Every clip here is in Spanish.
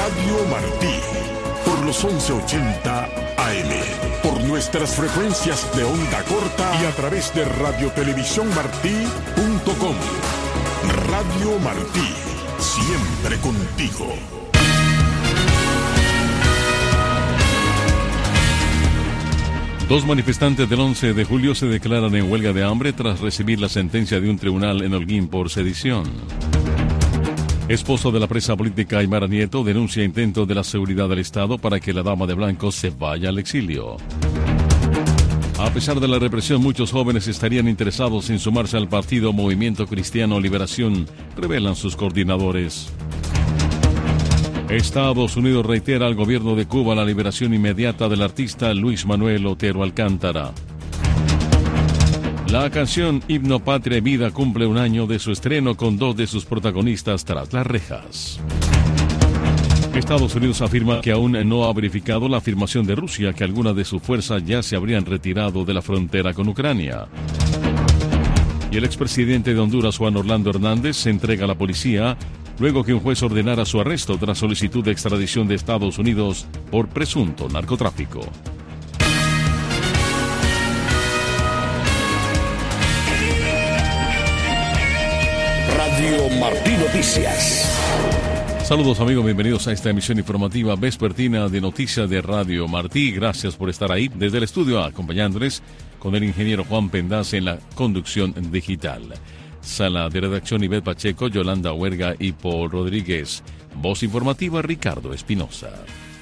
Radio Martí, por los 1180 AM, por nuestras frecuencias de onda corta y a través de radiotelevisiónmartí.com. Radio Martí, siempre contigo. Dos manifestantes del 11 de julio se declaran en huelga de hambre tras recibir la sentencia de un tribunal en Holguín por sedición. Esposo de la presa política Aymara Nieto denuncia intento de la seguridad del Estado para que la dama de blanco se vaya al exilio. A pesar de la represión, muchos jóvenes estarían interesados en sumarse al partido Movimiento Cristiano Liberación, revelan sus coordinadores. Estados Unidos reitera al gobierno de Cuba la liberación inmediata del artista Luis Manuel Otero Alcántara. La canción Himno Patria y Vida cumple un año de su estreno con dos de sus protagonistas tras las rejas. Estados Unidos afirma que aún no ha verificado la afirmación de Rusia que algunas de sus fuerzas ya se habrían retirado de la frontera con Ucrania. Y el expresidente de Honduras, Juan Orlando Hernández, se entrega a la policía luego que un juez ordenara su arresto tras solicitud de extradición de Estados Unidos por presunto narcotráfico. Radio Martí Noticias. Saludos amigos, bienvenidos a esta emisión informativa vespertina de Noticias de Radio Martí. Gracias por estar ahí desde el estudio acompañándoles con el ingeniero Juan Pendaz en la conducción digital. Sala de redacción Ivette Pacheco, Yolanda Huerga y Paul Rodríguez. Voz informativa Ricardo Espinosa.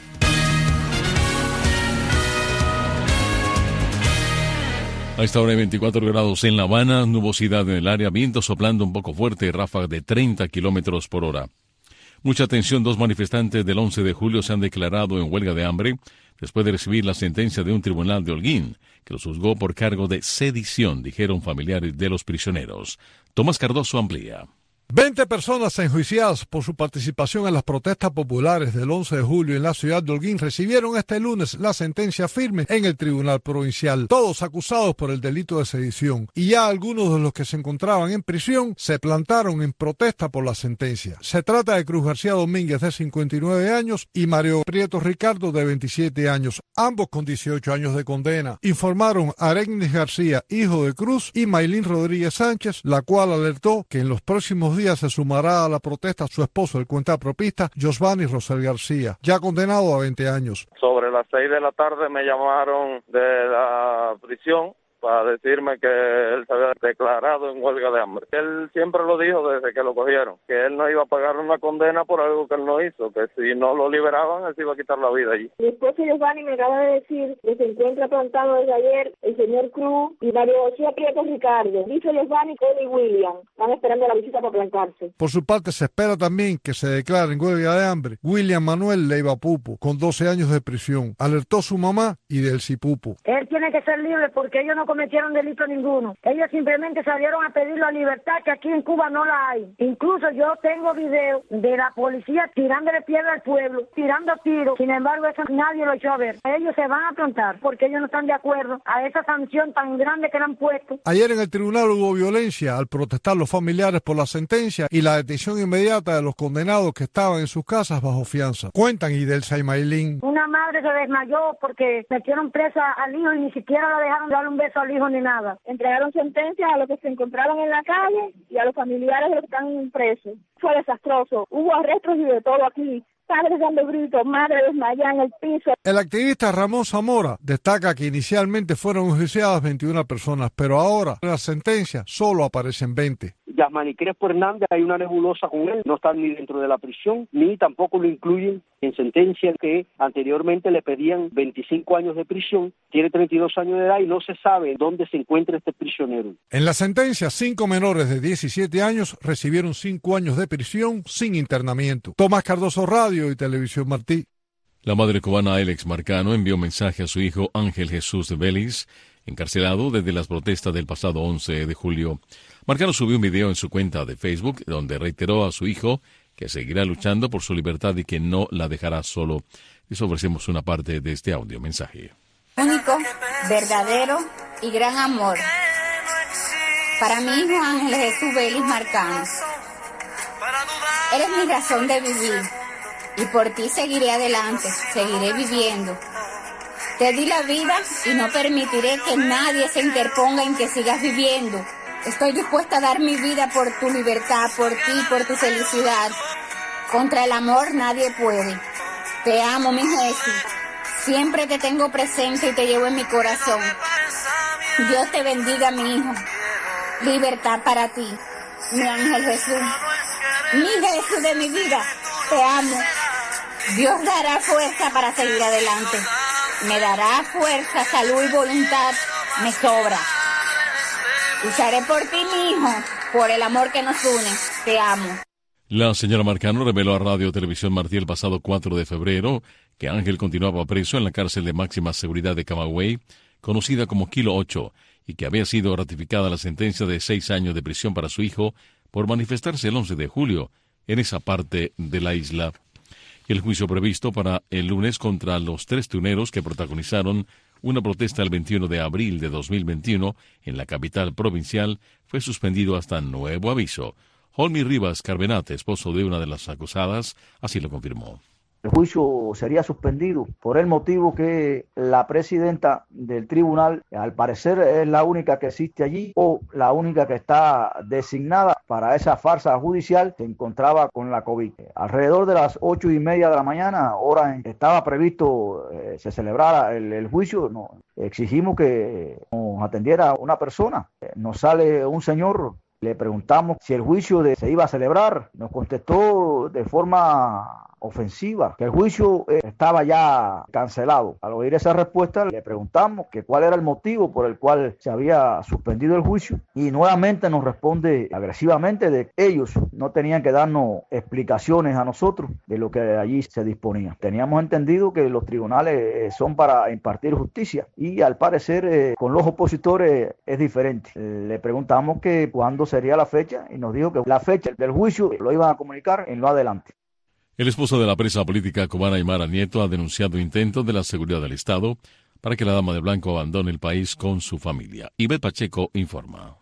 A esta hora hay 24 grados en La Habana, nubosidad en el área, viento soplando un poco fuerte, ráfagas de 30 kilómetros por hora. Mucha atención, dos manifestantes del 11 de julio se han declarado en huelga de hambre después de recibir la sentencia de un tribunal de Holguín, que los juzgó por cargo de sedición, dijeron familiares de los prisioneros. Tomás Cardoso amplía. 20 personas enjuiciadas por su participación en las protestas populares del 11 de julio en la ciudad de Holguín recibieron este lunes la sentencia firme en el Tribunal Provincial, todos acusados por el delito de sedición, y ya algunos de los que se encontraban en prisión se plantaron en protesta por la sentencia. Se trata de Cruz García Domínguez, de 59 años, y Mario Prieto Ricardo, de 27 años, ambos con 18 años de condena. Informaron a Aregnis García, hijo de Cruz, y Maylin Rodríguez Sánchez, la cual alertó que en los próximos días se sumará a la protesta su esposo, el cuentapropista Josvani Rosel García, ya condenado a 20 años. Sobre las 6 de la tarde me llamaron de la prisión para decirme que él se había declarado en huelga de hambre. Él siempre lo dijo desde que lo cogieron, que él no iba a pagar una condena por algo que él no hizo, que si no lo liberaban, él se iba a quitar la vida allí. Mi esposo Giovanni me acaba de decir que se encuentra plantado desde ayer el señor Cruz y Mario José Prieto Ricardo. Dice Giovanni que él y William están esperando la visita para plantarse. Por su parte, se espera también que se declare en huelga de hambre William Manuel Leiva Pupo, con 12 años de prisión. Alertó su mamá y del Cipupo. Él tiene que ser libre porque ellos no cometieron delito ninguno. Ellos simplemente salieron a pedir la libertad, que aquí en Cuba no la hay. Incluso yo tengo video de la policía tirándole piedra al pueblo, tirando tiros. Sin embargo, eso nadie lo echó a ver. Ellos se van a plantar porque ellos no están de acuerdo a esa sanción tan grande que le han puesto. Ayer en el tribunal hubo violencia al protestar los familiares por la sentencia y la detención inmediata de los condenados que estaban en sus casas bajo fianza. Cuentan Idelsa y Maylin. Una madre se desmayó porque metieron presa al hijo y ni siquiera la dejaron darle un beso al hijo ni nada. Entregaron sentencias a los que se encontraban en la calle y a los familiares de los que están presos. Fue desastroso. Hubo arrestos y de todo aquí. Padres dando gritos, madres desmayadas en el piso. El activista Ramón Zamora destaca que inicialmente fueron enjuiciadas 21 personas, pero ahora en la sentencia solo aparecen 20. Yasmani Crespo Hernández, hay una nebulosa con él, no está ni dentro de la prisión, ni tampoco lo incluyen en sentencia que anteriormente le pedían 25 años de prisión, tiene 32 años de edad y no se sabe dónde se encuentra este prisionero. En la sentencia, 5 menores de 17 años recibieron 5 años de prisión sin internamiento. Tomás Cardoso, Radio y Televisión Martí. La madre cubana Alex Marcano envió un mensaje a su hijo Ángel Jesús de Vélez, encarcelado desde las protestas del pasado 11 de julio. Marcano subió un video en su cuenta de Facebook donde reiteró a su hijo que seguirá luchando por su libertad y que no la dejará solo. Les ofrecemos una parte de este audio mensaje. Único, verdadero y gran amor para mi hijo Ángel Jesús Vélez Marcano. Eres mi razón de vivir, y por ti seguiré adelante, seguiré viviendo. Te di la vida y no permitiré que nadie se interponga en que sigas viviendo. Estoy dispuesta a dar mi vida por tu libertad, por ti, por tu felicidad. Contra el amor nadie puede. Te amo, mi Jesús. Siempre te tengo presente y te llevo en mi corazón. Dios te bendiga, mi hijo. Libertad para ti, mi ángel Jesús. Mi Jesús de mi vida, te amo. Dios dará fuerza para seguir adelante. Me dará fuerza, salud y voluntad. Me sobra. Lucharé por ti, mi hijo, por el amor que nos une. Te amo. La señora Marcano reveló a Radio Televisión Martí el pasado 4 de febrero que Ángel continuaba preso en la cárcel de máxima seguridad de Camagüey, conocida como Kilo 8, y que había sido ratificada la sentencia de 6 años de prisión para su hijo por manifestarse el 11 de julio en esa parte de la isla. El juicio previsto para el lunes contra los 3 tuneros que protagonizaron una protesta el 21 de abril de 2021 en la capital provincial fue suspendido hasta nuevo aviso. Holmy Rivas Carbenate, esposo de una de las acusadas, así lo confirmó. El juicio sería suspendido por el motivo que la presidenta del tribunal, al parecer, es la única que existe allí o la única que está designada para esa farsa judicial, se encontraba con la COVID. Alrededor de las 8:30 de la mañana, hora en que estaba previsto se celebrara el juicio, exigimos que nos atendiera una persona. Nos sale un señor. Le preguntamos si el juicio se iba a celebrar. Nos contestó de forma ofensiva que el juicio estaba ya cancelado. Al oír esa respuesta le preguntamos que cuál era el motivo por el cual se había suspendido el juicio y nuevamente nos responde agresivamente de que ellos no tenían que darnos explicaciones a nosotros de lo que allí se disponía. Teníamos entendido que los tribunales son para impartir justicia y al parecer con los opositores es diferente. Le preguntamos que cuándo sería la fecha y nos dijo que la fecha del juicio lo iban a comunicar en lo adelante. El esposo de la presa política cubana Aymara Nieto ha denunciado intentos de la seguridad del Estado para que la dama de blanco abandone el país con su familia. Ivette Pacheco informa.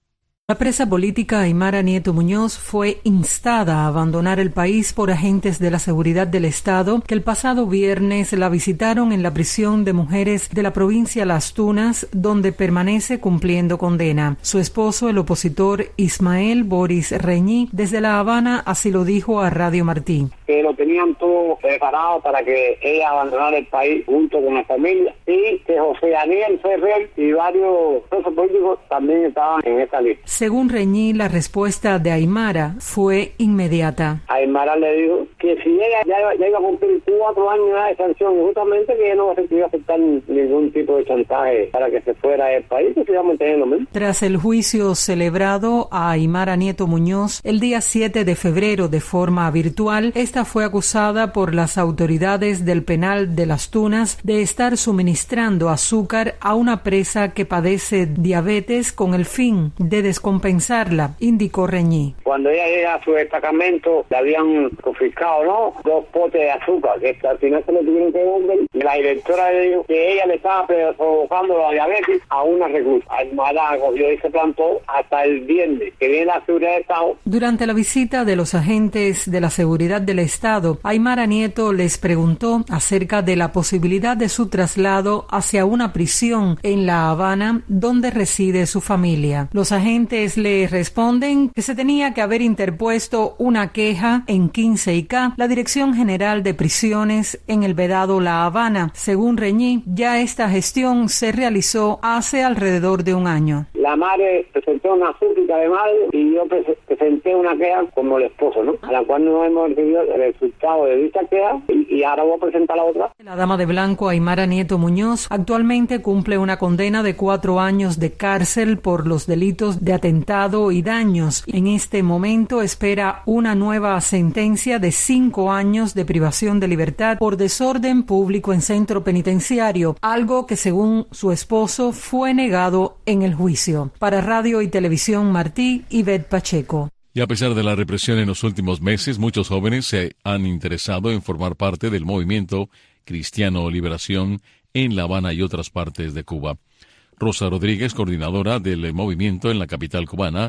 La presa política Aymara Nieto Muñoz fue instada a abandonar el país por agentes de la seguridad del Estado que el pasado viernes la visitaron en la prisión de mujeres de la provincia Las Tunas, donde permanece cumpliendo condena. Su esposo, el opositor Ismael Boris Reñí, desde La Habana, así lo dijo a Radio Martí. Que lo tenían todo preparado para que ella abandonara el país junto con la familia y que José Daniel Ferrer y varios presos políticos también estaban en esta lista. Según Reñí, la respuesta de Aymara fue inmediata. Aymara le dijo que si ella ya iba a cumplir 4 años de sanción, justamente que ella no iba a aceptar ningún tipo de chantaje para que se fuera del país, que se iba a mantener lo mismo. Tras el juicio celebrado a Aymara Nieto Muñoz el día 7 de febrero de forma virtual, esta fue acusada por las autoridades del penal de Las Tunas de estar suministrando azúcar a una presa que padece diabetes con el fin de compensarla, indicó Reñí. Cuando ella llega a su destacamento, le habían confiscado, 2 potes de azúcar, que al final se lo tuvieron que vender. La directora le dijo que ella le estaba provocando la diabetes a una reclusa. Aymara cogió y se plantó hasta el viernes, que viene la seguridad del Estado. Durante la visita de los agentes de la seguridad del Estado, Aymara Nieto les preguntó acerca de la posibilidad de su traslado hacia una prisión en La Habana, donde reside su familia. Los agentes le responden que se tenía que haber interpuesto una queja en 15K, la Dirección General de Prisiones en el Vedado La Habana. Según Reñí, ya esta gestión se realizó hace alrededor de un año. La madre presentó una súplica de madre y yo presenté una queja como el esposo, a la cual no hemos recibido el resultado de dicha queja y ahora voy a presentar la otra. La dama de blanco Aymara Nieto Muñoz actualmente cumple una condena de 4 años de cárcel por los delitos de atentado y daños. En este momento espera una nueva sentencia de 5 años de privación de libertad por desorden público en centro penitenciario, algo que según su esposo fue negado en el juicio. Para Radio y Televisión Martí, Ivette Pacheco. Y a pesar de la represión en los últimos meses, muchos jóvenes se han interesado en formar parte del movimiento Cristiano Liberación en La Habana y otras partes de Cuba. Rosa Rodríguez, coordinadora del movimiento en la capital cubana,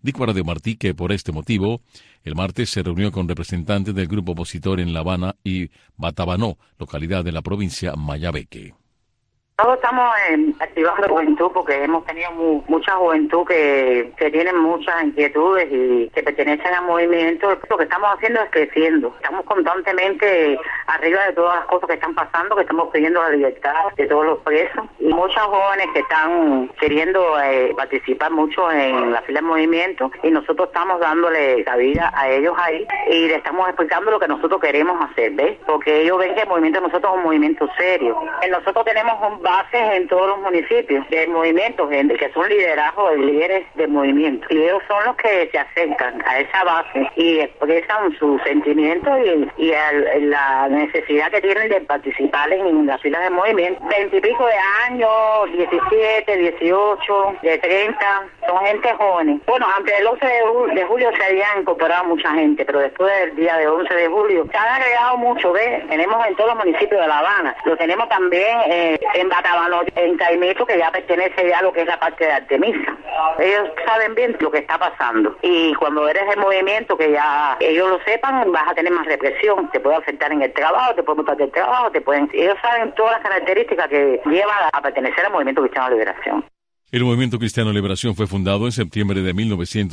Dijo a Radio Martí que por este motivo, el martes se reunió con representantes del grupo opositor en La Habana y Batabanó, localidad de la provincia Mayabeque. Todos estamos activando juventud porque hemos tenido mucha juventud que tienen muchas inquietudes y que pertenecen al movimiento. Lo que estamos haciendo es creciendo. Estamos constantemente arriba de todas las cosas que están pasando, que estamos pidiendo la libertad de todos los presos. Y muchos jóvenes que están queriendo participar mucho en la fila del movimiento y nosotros estamos dándole cabida a ellos ahí y le estamos explicando lo que nosotros queremos hacer, ¿ves? Porque ellos ven que el movimiento de nosotros es un movimiento serio. Nosotros tenemos bases en todos los municipios del movimiento, que son liderazgos, líderes del movimiento. Y ellos son los que se acercan a esa base y expresan sus sentimientos y la necesidad que tienen de participar en las filas del movimiento. 20 y pico de años, 17, 18, de 30, son gente joven. Bueno, antes del 11 de julio se habían incorporado mucha gente, pero después del día de 11 de julio se han agregado mucho, ¿ves? Tenemos en todos los municipios de La Habana, lo tenemos también en Batabanó, en Caimito, que ya pertenece ya a lo que es la parte de Artemisa. Ellos saben bien lo que está pasando y cuando eres del movimiento, que ya ellos lo sepan, vas a tener más represión, te puede afectar en el trabajo, te pueden botar del trabajo, ellos saben todas las características que llevan a pertenecer al Movimiento Cristiano de Liberación. El Movimiento Cristiano de Liberación fue fundado en septiembre de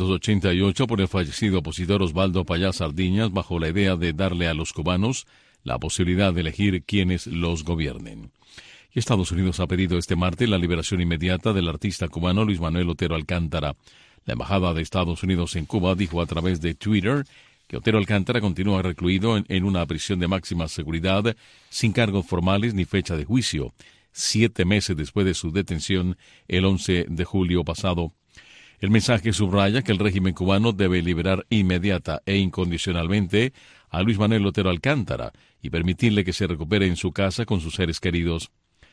1988 por el fallecido opositor Osvaldo Payá Sardiñas bajo la idea de darle a los cubanos la posibilidad de elegir quienes los gobiernen. Y Estados Unidos ha pedido este martes la liberación inmediata del artista cubano Luis Manuel Otero Alcántara. La Embajada de Estados Unidos en Cuba dijo a través de Twitter que Otero Alcántara continúa recluido en una prisión de máxima seguridad sin cargos formales ni fecha de juicio, 7 meses después de su detención el 11 de julio pasado. El mensaje subraya que el régimen cubano debe liberar inmediata e incondicionalmente a Luis Manuel Otero Alcántara y permitirle que se recupere en su casa con sus seres queridos.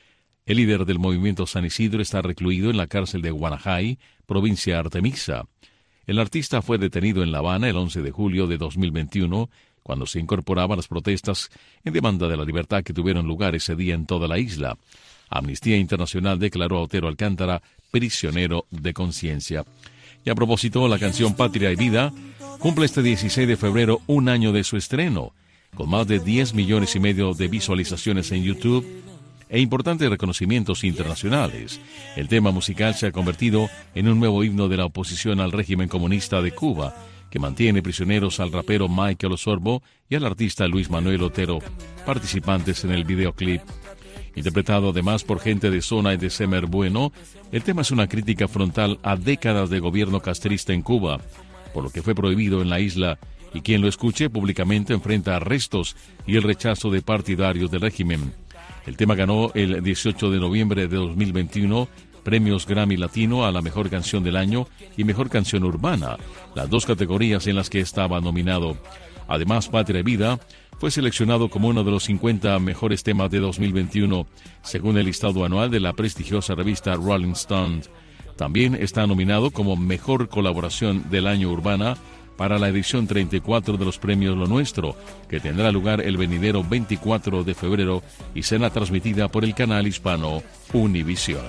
El líder del movimiento San Isidro está recluido en la cárcel de Guanajay, provincia Artemisa. El artista fue detenido en La Habana el 11 de julio de 2021, cuando se incorporaba a las protestas en demanda de la libertad que tuvieron lugar ese día en toda la isla. Amnistía Internacional declaró a Otero Alcántara prisionero de conciencia. Y a propósito, la canción Patria y Vida cumple este 16 de febrero un año de su estreno, con más de 10 millones y medio de visualizaciones en YouTube e importantes reconocimientos internacionales. El tema musical se ha convertido en un nuevo himno de la oposición al régimen comunista de Cuba, que mantiene prisioneros al rapero Michael Osorbo y al artista Luis Manuel Otero, participantes en el videoclip. Interpretado además por gente de Zona y de Semer Bueno, el tema es una crítica frontal a décadas de gobierno castrista en Cuba, por lo que fue prohibido en la isla, y quien lo escuche públicamente enfrenta arrestos y el rechazo de partidarios del régimen. El tema ganó el 18 de noviembre de 2021 premios Grammy Latino a la mejor canción del año y mejor canción urbana, las dos categorías en las que estaba nominado. Además, Patria y Vida fue seleccionado como uno de los 50 mejores temas de 2021, según el listado anual de la prestigiosa revista Rolling Stone. También está nominado como mejor colaboración del año urbana para la edición 34 de los premios Lo Nuestro, que tendrá lugar el venidero 24 de febrero y será transmitida por el canal hispano Univisión.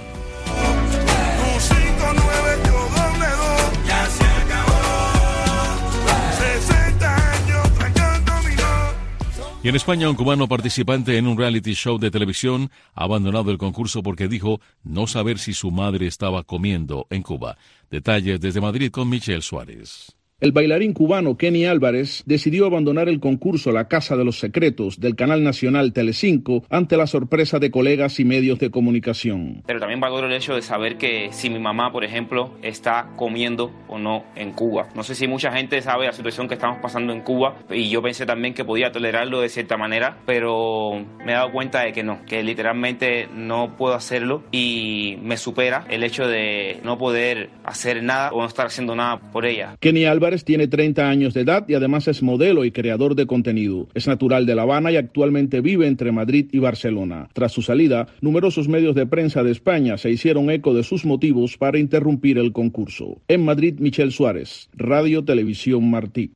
Y en España, un cubano participante en un reality show de televisión ha abandonado el concurso porque dijo no saber si su madre estaba comiendo en Cuba. Detalles desde Madrid con Michelle Suárez. El bailarín cubano Kenny Álvarez decidió abandonar el concurso La Casa de los Secretos del canal nacional Telecinco ante la sorpresa de colegas y medios de comunicación. Pero también valoro el hecho de saber que si mi mamá, por ejemplo, está comiendo o no en Cuba. No sé si mucha gente sabe la situación que estamos pasando en Cuba y yo pensé también que podía tolerarlo de cierta manera, pero me he dado cuenta de que no, que literalmente no puedo hacerlo y me supera el hecho de no poder hacer nada o no estar haciendo nada por ella. Kenny Álvarez tiene 30 años de edad y además es modelo y creador de contenido. Es natural de La Habana y actualmente vive entre Madrid y Barcelona. Tras su salida, numerosos medios de prensa de España se hicieron eco de sus motivos para interrumpir el concurso. En Madrid, Michelle Suárez, Radio Televisión Martí.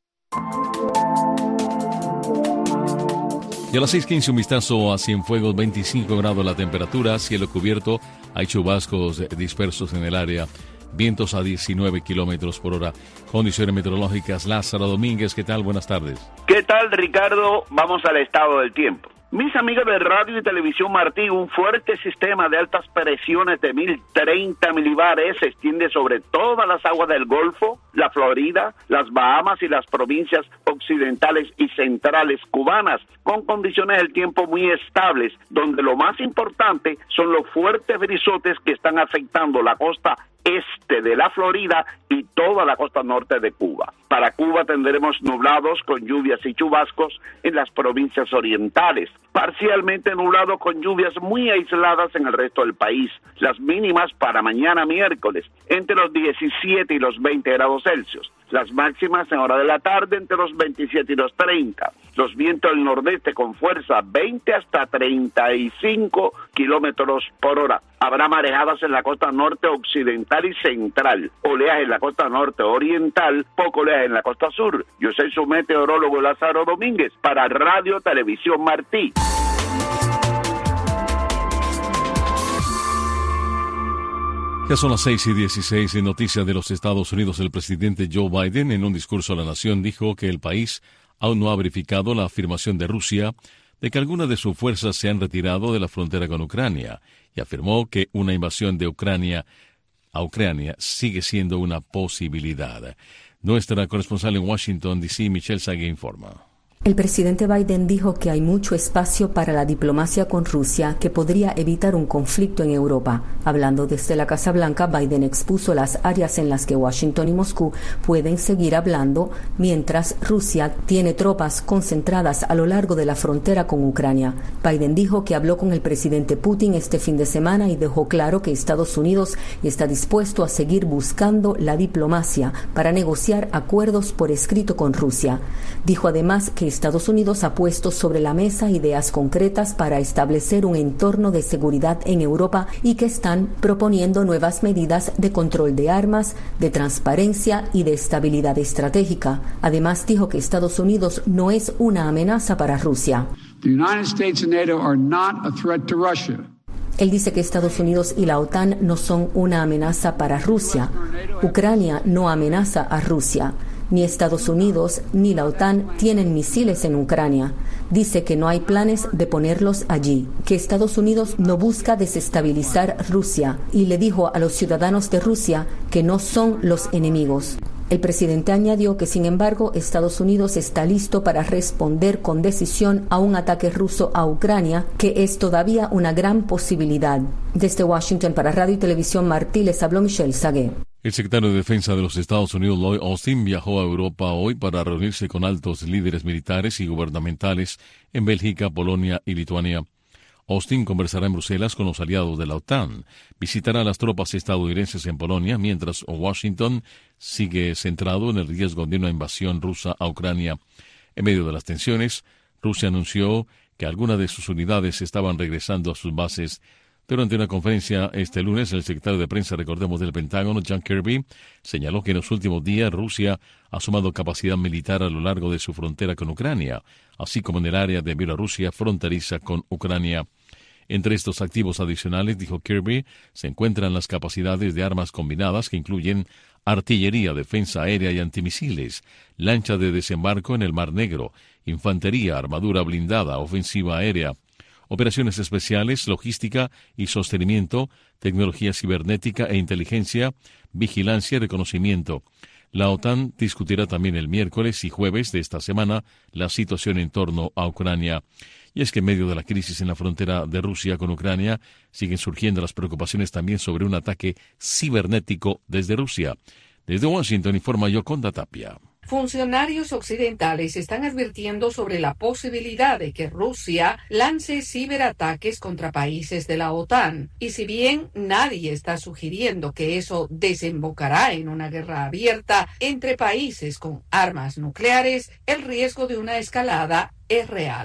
Y a las 6:15 un vistazo a Cienfuegos, 25 grados la temperatura, cielo cubierto, hay chubascos dispersos en el área. vientos a 19 kilómetros por hora. Condiciones meteorológicas, Lázaro Domínguez, ¿qué tal? Buenas tardes. ¿Qué tal, Ricardo? Vamos al estado del tiempo. Mis amigos de Radio y Televisión Martí, un fuerte sistema de altas presiones de 1030 milibares se extiende sobre todas las aguas del Golfo, la Florida, las Bahamas y las provincias occidentales y centrales cubanas, con condiciones del tiempo muy estables, donde lo más importante son los fuertes brisotes que están afectando la costa este de la Florida y toda la costa norte de Cuba. Para Cuba tendremos nublados con lluvias y chubascos en las provincias orientales, parcialmente nublado con lluvias muy aisladas en el resto del país. Las mínimas para mañana miércoles entre los 17 y los 20 grados Celsius. Las máximas en hora de la tarde entre los 27 y los 30. Los vientos del nordeste con fuerza 20 hasta 35 kilómetros por hora. Habrá marejadas en la costa norte occidental y central, oleaje en la costa norte oriental, poco oleaje en la costa sur. Yo soy su meteorólogo Lázaro Domínguez para Radio Televisión Martí. Ya son las 6:16 en noticias de los Estados Unidos. El presidente Joe Biden, en un discurso a la nación, dijo que el país aún no ha verificado la afirmación de Rusia de que algunas de sus fuerzas se han retirado de la frontera con Ucrania y afirmó que una invasión de Ucrania a Ucrania sigue siendo una posibilidad. Nuestra corresponsal en Washington, D.C., Michelle Sague, informa. El presidente Biden dijo que hay mucho espacio para la diplomacia con Rusia que podría evitar un conflicto en Europa. Hablando desde la Casa Blanca, Biden expuso las áreas en las que Washington y Moscú pueden seguir hablando mientras Rusia tiene tropas concentradas a lo largo de la frontera con Ucrania. Biden dijo que habló con el presidente Putin este fin de semana y dejó claro que Estados Unidos está dispuesto a seguir buscando la diplomacia para negociar acuerdos por escrito con Rusia. Dijo además que Estados Unidos ha puesto sobre la mesa ideas concretas para establecer un entorno de seguridad en Europa y que están proponiendo nuevas medidas de control de armas, de transparencia y de estabilidad estratégica. Además, dijo que Estados Unidos no es una amenaza para Rusia. Él dice que Estados Unidos y la OTAN no son una amenaza para Rusia. Ucrania no amenaza a Rusia. Ni Estados Unidos ni la OTAN tienen misiles en Ucrania. Dice que no hay planes de ponerlos allí, que Estados Unidos no busca desestabilizar Rusia y le dijo a los ciudadanos de Rusia que no son los enemigos. El presidente añadió que, sin embargo, Estados Unidos está listo para responder con decisión a un ataque ruso a Ucrania, que es todavía una gran posibilidad. Desde Washington para Radio y Televisión Martí les habló Michelle Sague. El secretario de Defensa de los Estados Unidos, Lloyd Austin, viajó a Europa hoy para reunirse con altos líderes militares y gubernamentales en Bélgica, Polonia y Lituania. Austin conversará en Bruselas con los aliados de la OTAN, visitará las tropas estadounidenses en Polonia, mientras Washington sigue centrado en el riesgo de una invasión rusa a Ucrania. En medio de las tensiones, Rusia anunció que algunas de sus unidades estaban regresando a sus bases. Durante una conferencia este lunes, el secretario de prensa, recordemos, del Pentágono, John Kirby, señaló que en los últimos días Rusia ha sumado capacidad militar a lo largo de su frontera con Ucrania, así como en el área de Bielorrusia fronteriza con Ucrania. Entre estos activos adicionales, dijo Kirby, se encuentran las capacidades de armas combinadas que incluyen artillería, defensa aérea y antimisiles, lancha de desembarco en el Mar Negro, infantería, armadura blindada, ofensiva aérea, operaciones especiales, logística y sostenimiento, tecnología cibernética e inteligencia, vigilancia y reconocimiento. La OTAN discutirá también el miércoles y jueves de esta semana la situación en torno a Ucrania. Y es que en medio de la crisis en la frontera de Rusia con Ucrania siguen surgiendo las preocupaciones también sobre un ataque cibernético desde Rusia. Desde Washington informa Yoconda Tapia. Funcionarios occidentales están advirtiendo sobre la posibilidad de que Rusia lance ciberataques contra países de la OTAN. Y si bien nadie está sugiriendo que eso desembocará en una guerra abierta entre países con armas nucleares, el riesgo de una escalada es real.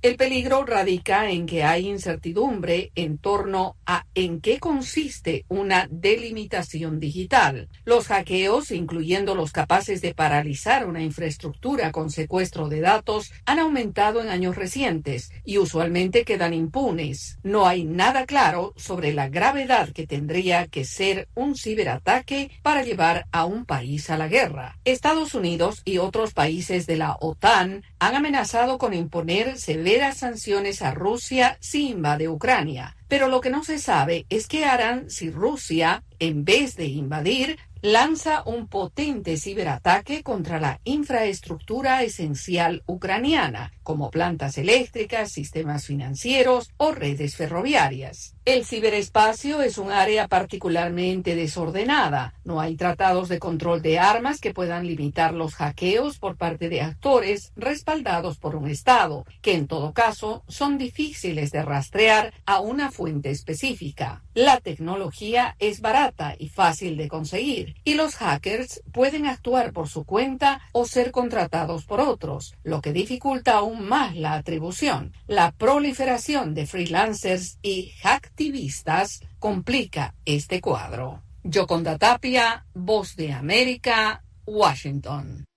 El peligro radica en que hay incertidumbre en torno a en qué consiste una delimitación digital. Los hackeos, incluyendo los capaces de paralizar una infraestructura con secuestro de datos, han aumentado en años recientes y usualmente quedan impunes. No hay nada claro sobre la gravedad que tendría que ser un ciberataque para llevar a un país a la guerra. Estados Unidos y otros países de la OTAN han amenazado con imponer severas sanciones a Rusia si invade Ucrania. Pero lo que no se sabe es qué harán si Rusia, en vez de invadir, lanza un potente ciberataque contra la infraestructura esencial ucraniana, como plantas eléctricas, sistemas financieros o redes ferroviarias. El ciberespacio es un área particularmente desordenada. No hay tratados de control de armas que puedan limitar los hackeos por parte de actores respaldados por un Estado, que en todo caso son difíciles de rastrear a una fuente específica. La tecnología es barata y fácil de conseguir, y los hackers pueden actuar por su cuenta o ser contratados por otros, lo que dificulta aún más la atribución. La proliferación de freelancers y hacktivistas complica este cuadro. Yoconda Tapia, Voz de América, Washington.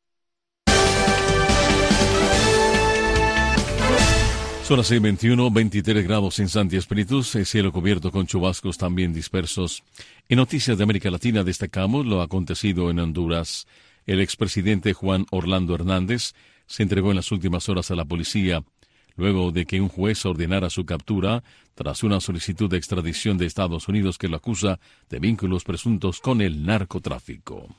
Son las 6:21, 23 grados en Santi Espíritus, el cielo cubierto con chubascos también dispersos. En Noticias de América Latina destacamos lo acontecido en Honduras. El expresidente Juan Orlando Hernández se entregó en las últimas horas a la policía, luego de que un juez ordenara su captura tras una solicitud de extradición de Estados Unidos que lo acusa de vínculos presuntos con el narcotráfico.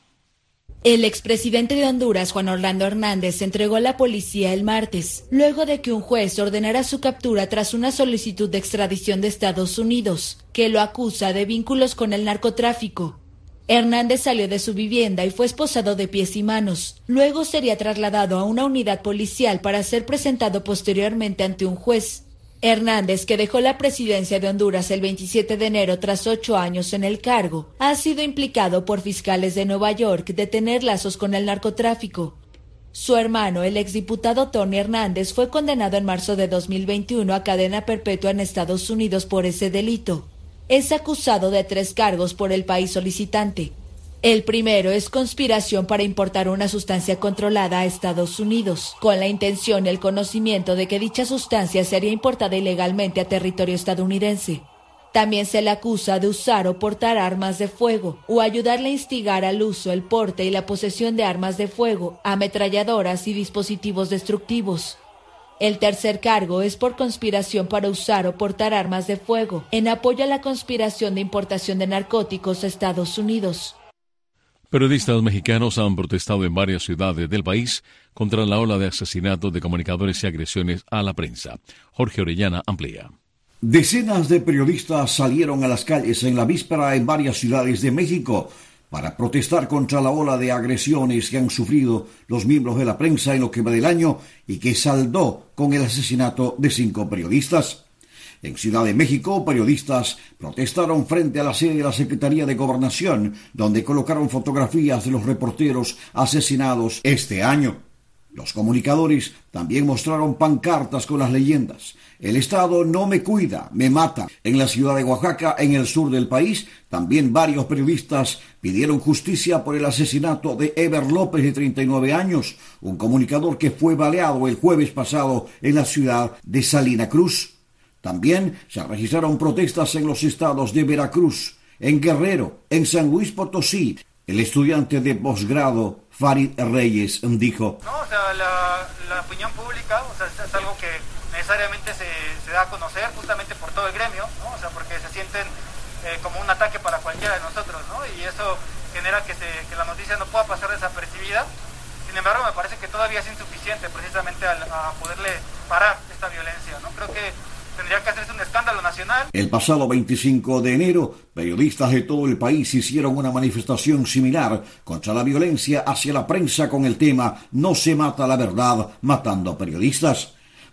El expresidente de Honduras, Juan Orlando Hernández, se entregó a la policía el martes, luego de que un juez ordenara su captura tras una solicitud de extradición de Estados Unidos, que lo acusa de vínculos con el narcotráfico. Hernández salió de su vivienda y fue esposado de pies y manos. Luego sería trasladado a una unidad policial para ser presentado posteriormente ante un juez. Hernández, que dejó la presidencia de Honduras el 27 de enero tras 8 años en el cargo, ha sido implicado por fiscales de Nueva York de tener lazos con el narcotráfico. Su hermano, el exdiputado Tony Hernández, fue condenado en marzo de 2021 a cadena perpetua en Estados Unidos por ese delito. Es acusado de 3 cargos por el país solicitante. El primero es conspiración para importar una sustancia controlada a Estados Unidos, con la intención y el conocimiento de que dicha sustancia sería importada ilegalmente a territorio estadounidense. También se le acusa de usar o portar armas de fuego, o ayudarle a instigar al uso, el porte y la posesión de armas de fuego, ametralladoras y dispositivos destructivos. El tercer cargo es por conspiración para usar o portar armas de fuego, en apoyo a la conspiración de importación de narcóticos a Estados Unidos. Periodistas mexicanos han protestado en varias ciudades del país contra la ola de asesinatos de comunicadores y agresiones a la prensa. Jorge Orellana amplía. Decenas de periodistas salieron a las calles en la víspera en varias ciudades de México para protestar contra la ola de agresiones que han sufrido los miembros de la prensa en lo que va del año y que saldó con el asesinato de 5 periodistas. En Ciudad de México, periodistas protestaron frente a la sede de la Secretaría de Gobernación, donde colocaron fotografías de los reporteros asesinados este año. Los comunicadores también mostraron pancartas con las leyendas: "El Estado no me cuida, me mata". En la ciudad de Oaxaca, en el sur del país, también varios periodistas pidieron justicia por el asesinato de Eber López, de 39 años, un comunicador que fue baleado el jueves pasado en la ciudad de Salina Cruz. También se registraron protestas en los estados de Veracruz, en Guerrero, en San Luis Potosí. El estudiante de posgrado Farid Reyes dijo: No, o sea, la opinión pública, o sea, es algo que necesariamente se da a conocer justamente por todo el gremio, ¿no? O sea, porque se sienten como un ataque para cualquiera de nosotros, ¿no? Y eso genera que la noticia no pueda pasar desapercibida. Sin embargo, me parece que todavía es insuficiente precisamente a poderle parar esta violencia, ¿no? Creo que tendría que hacerse un escándalo nacional. El pasado 25 de enero, periodistas de todo el país hicieron una manifestación similar contra la violencia hacia la prensa con el tema "No se mata la verdad matando a periodistas".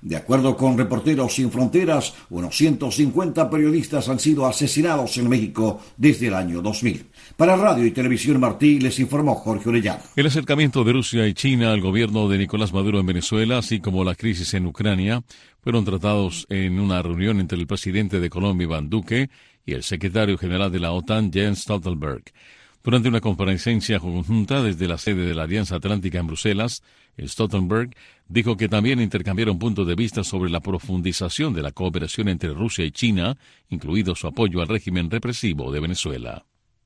De acuerdo con Reporteros Sin Fronteras, unos 150 periodistas han sido asesinados en México desde el año 2000. Para Radio y Televisión Martí les informó Jorge Orellana. El acercamiento de Rusia y China al gobierno de Nicolás Maduro en Venezuela, así como la crisis en Ucrania, fueron tratados en una reunión entre el presidente de Colombia, Iván Duque, y el secretario general de la OTAN, Jens Stoltenberg. Durante una comparecencia conjunta desde la sede de la Alianza Atlántica en Bruselas, Stoltenberg dijo que también intercambiaron puntos de vista sobre la profundización de la cooperación entre Rusia y China, incluido su apoyo al régimen represivo de Venezuela.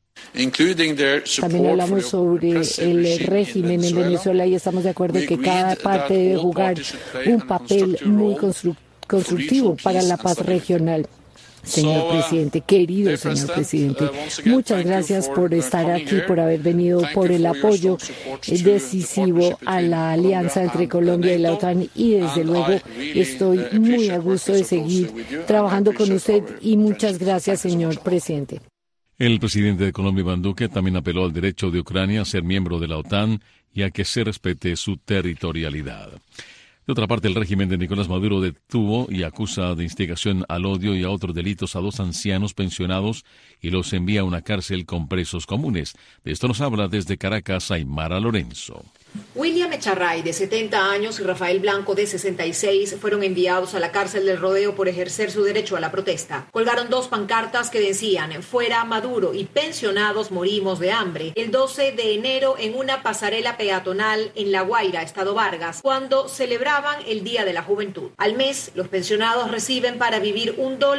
También hablamos sobre el régimen en Venezuela y estamos de acuerdo que cada parte debe jugar un papel muy constructivo para la paz regional. Señor presidente, querido señor presidente, muchas gracias por estar aquí, por haber venido, por el apoyo decisivo a la alianza entre Colombia y la OTAN y desde luego estoy muy a gusto de seguir trabajando con usted y muchas gracias, señor presidente. El presidente de Colombia, Iván Duque, también apeló al derecho de Ucrania a ser miembro de la OTAN y a que se respete su territorialidad. De otra parte, el régimen de Nicolás Maduro detuvo y acusa de instigación al odio y a otros delitos a 2 ancianos pensionados y los envía a una cárcel con presos comunes. De esto nos habla desde Caracas Aymara Lorenzo. William Echarray, de 70 años, y Rafael Blanco, de 66, fueron enviados a la cárcel del Rodeo por ejercer su derecho a la protesta. Colgaron 2 pancartas que decían «Fuera Maduro» y «Pensionados morimos de hambre» el 12 de enero en una pasarela peatonal en La Guaira, Estado Vargas, cuando celebraban el Día de la Juventud. Al mes, los pensionados reciben para vivir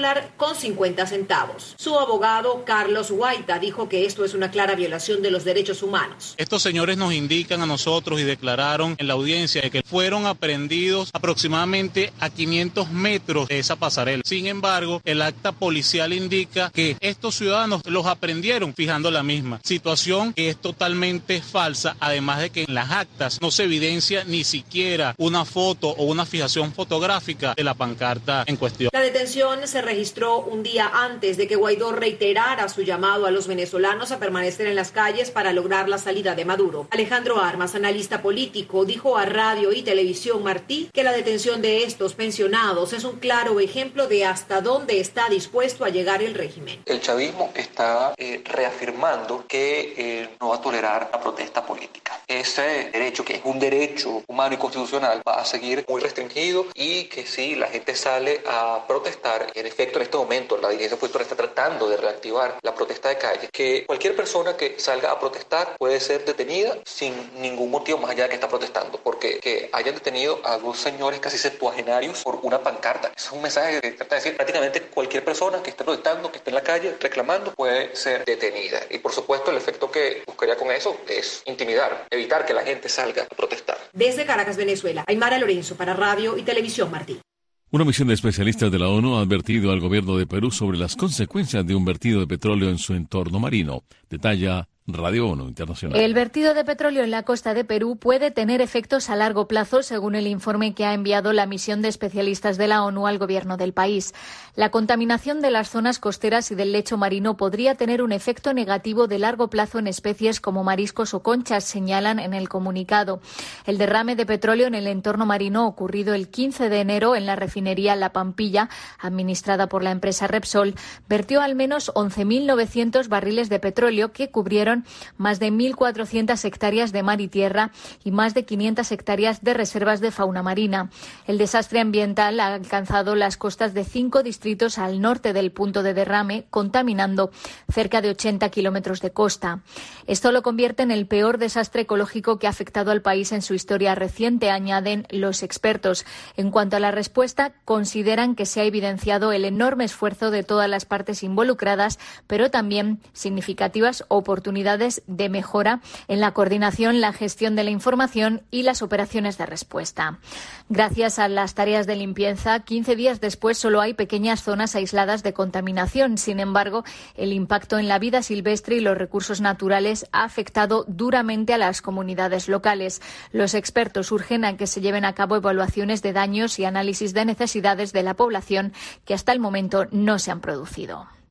$1.50. Su abogado, Carlos Guaita, dijo que esto es una clara violación de los derechos humanos. Estos señores nos indican a nosotros y declararon en la audiencia que fueron aprehendidos aproximadamente a 500 metros de esa pasarela. Sin embargo, el acta policial indica que estos ciudadanos los aprendieron fijando la misma, situación que es totalmente falsa, además de que en las actas no se evidencia ni siquiera una foto o una fijación fotográfica de la pancarta en cuestión. La detención se registró un día antes de que Guaidó reiterara su llamado a los venezolanos a permanecer en las calles para lograr la salida de Maduro. Alejandro Armas, analista político, dijo a Radio y Televisión Martí que la detención de estos pensionados es un claro ejemplo de hasta dónde está dispuesto a llegar el régimen. El chavismo está reafirmando que no va a tolerar la protesta política. Ese derecho, que es un derecho humano y constitucional, va a seguir muy restringido y que si la gente sale a protestar, en efecto en este momento la dirigencia opositora está tratando de reactivar la protesta de calle, que cualquier persona que salga a protestar puede ser detenida sin ningún motivo más allá de que está protestando, porque que hayan detenido a 2 señores casi septuagenarios por una pancarta. Es un mensaje que trata de decir prácticamente cualquier persona que esté protestando, que esté en la calle reclamando, puede ser detenida. Y por supuesto el efecto que buscaría con eso es intimidar, evitar que la gente salga a protestar. Desde Caracas, Venezuela, Aymara Lorenzo para Radio y Televisión Martí. Una misión de especialistas de la ONU ha advertido al gobierno de Perú sobre las consecuencias de un vertido de petróleo en su entorno marino. Detalla Radio ONU Internacional. El vertido de petróleo en la costa de Perú puede tener efectos a largo plazo, según el informe que ha enviado la misión de especialistas de la ONU al gobierno del país. La contaminación de las zonas costeras y del lecho marino podría tener un efecto negativo de largo plazo en especies como mariscos o conchas, señalan en el comunicado. El derrame de petróleo en el entorno marino ocurrido el 15 de enero en la refinería La Pampilla, administrada por la empresa Repsol, vertió al menos 11.900 barriles de petróleo que cubrieron más de 1.400 hectáreas de mar y tierra y más de 500 hectáreas de reservas de fauna marina. El desastre ambiental ha alcanzado las costas de 5 distritos al norte del punto de derrame, contaminando cerca de 80 kilómetros de costa. Esto lo convierte en el peor desastre ecológico que ha afectado al país en su historia reciente, añaden los expertos. En cuanto a la respuesta, consideran que se ha evidenciado el enorme esfuerzo de todas las partes involucradas, pero también significativas oportunidades de mejora en la coordinación, la gestión de la información y las operaciones de respuesta. Gracias a las tareas de limpieza, 15 días después solo hay pequeñas zonas aisladas de contaminación. Sin embargo, el impacto en la vida silvestre y los recursos naturales ha afectado duramente a las comunidades locales. Los expertos urgen a que se lleven a cabo evaluaciones de daños y análisis de necesidades de la población que hasta el momento no se han producido.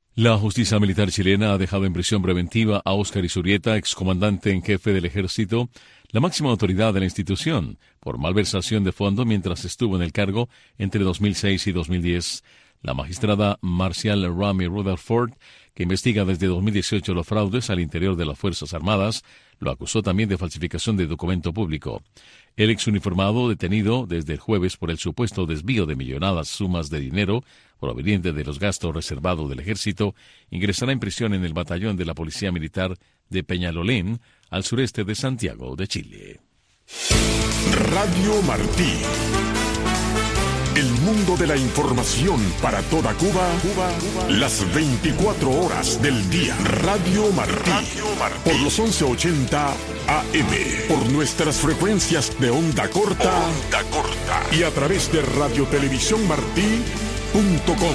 La justicia militar chilena ha dejado en prisión preventiva a Óscar Izurrieta, excomandante en jefe del ejército, la máxima autoridad de la institución, por malversación de fondo mientras estuvo en el cargo entre 2006 y 2010. La magistrada Marcial Rami Rutherford, que investiga desde 2018 los fraudes al interior de las Fuerzas Armadas, lo acusó también de falsificación de documento público. El exuniformado, detenido desde el jueves por el supuesto desvío de millonadas sumas de dinero proveniente de los gastos reservados del ejército, ingresará en prisión en el batallón de la Policía Militar de Peñalolén, al sureste de Santiago de Chile. Radio Martí. El mundo de la información para toda Cuba, las 24 horas del día. Radio Martí, por los 1180 AM, por nuestras frecuencias de onda corta, y a través de radiotelevisiónmartí.com.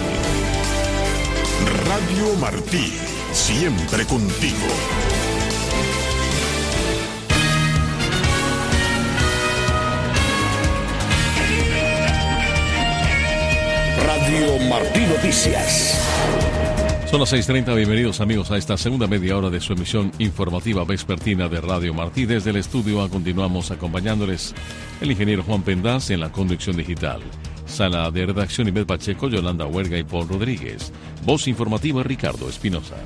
Radio Martí, siempre contigo. Radio Martí Noticias. Son las 6:30, bienvenidos amigos a esta segunda media hora de su emisión informativa vespertina de Radio Martí. Desde el estudio continuamos acompañándoles el ingeniero Juan Pendaz en la conducción digital. Sala de redacción Ivette Pacheco, Yolanda Huerga y Paul Rodríguez. Voz informativa Ricardo Espinosa.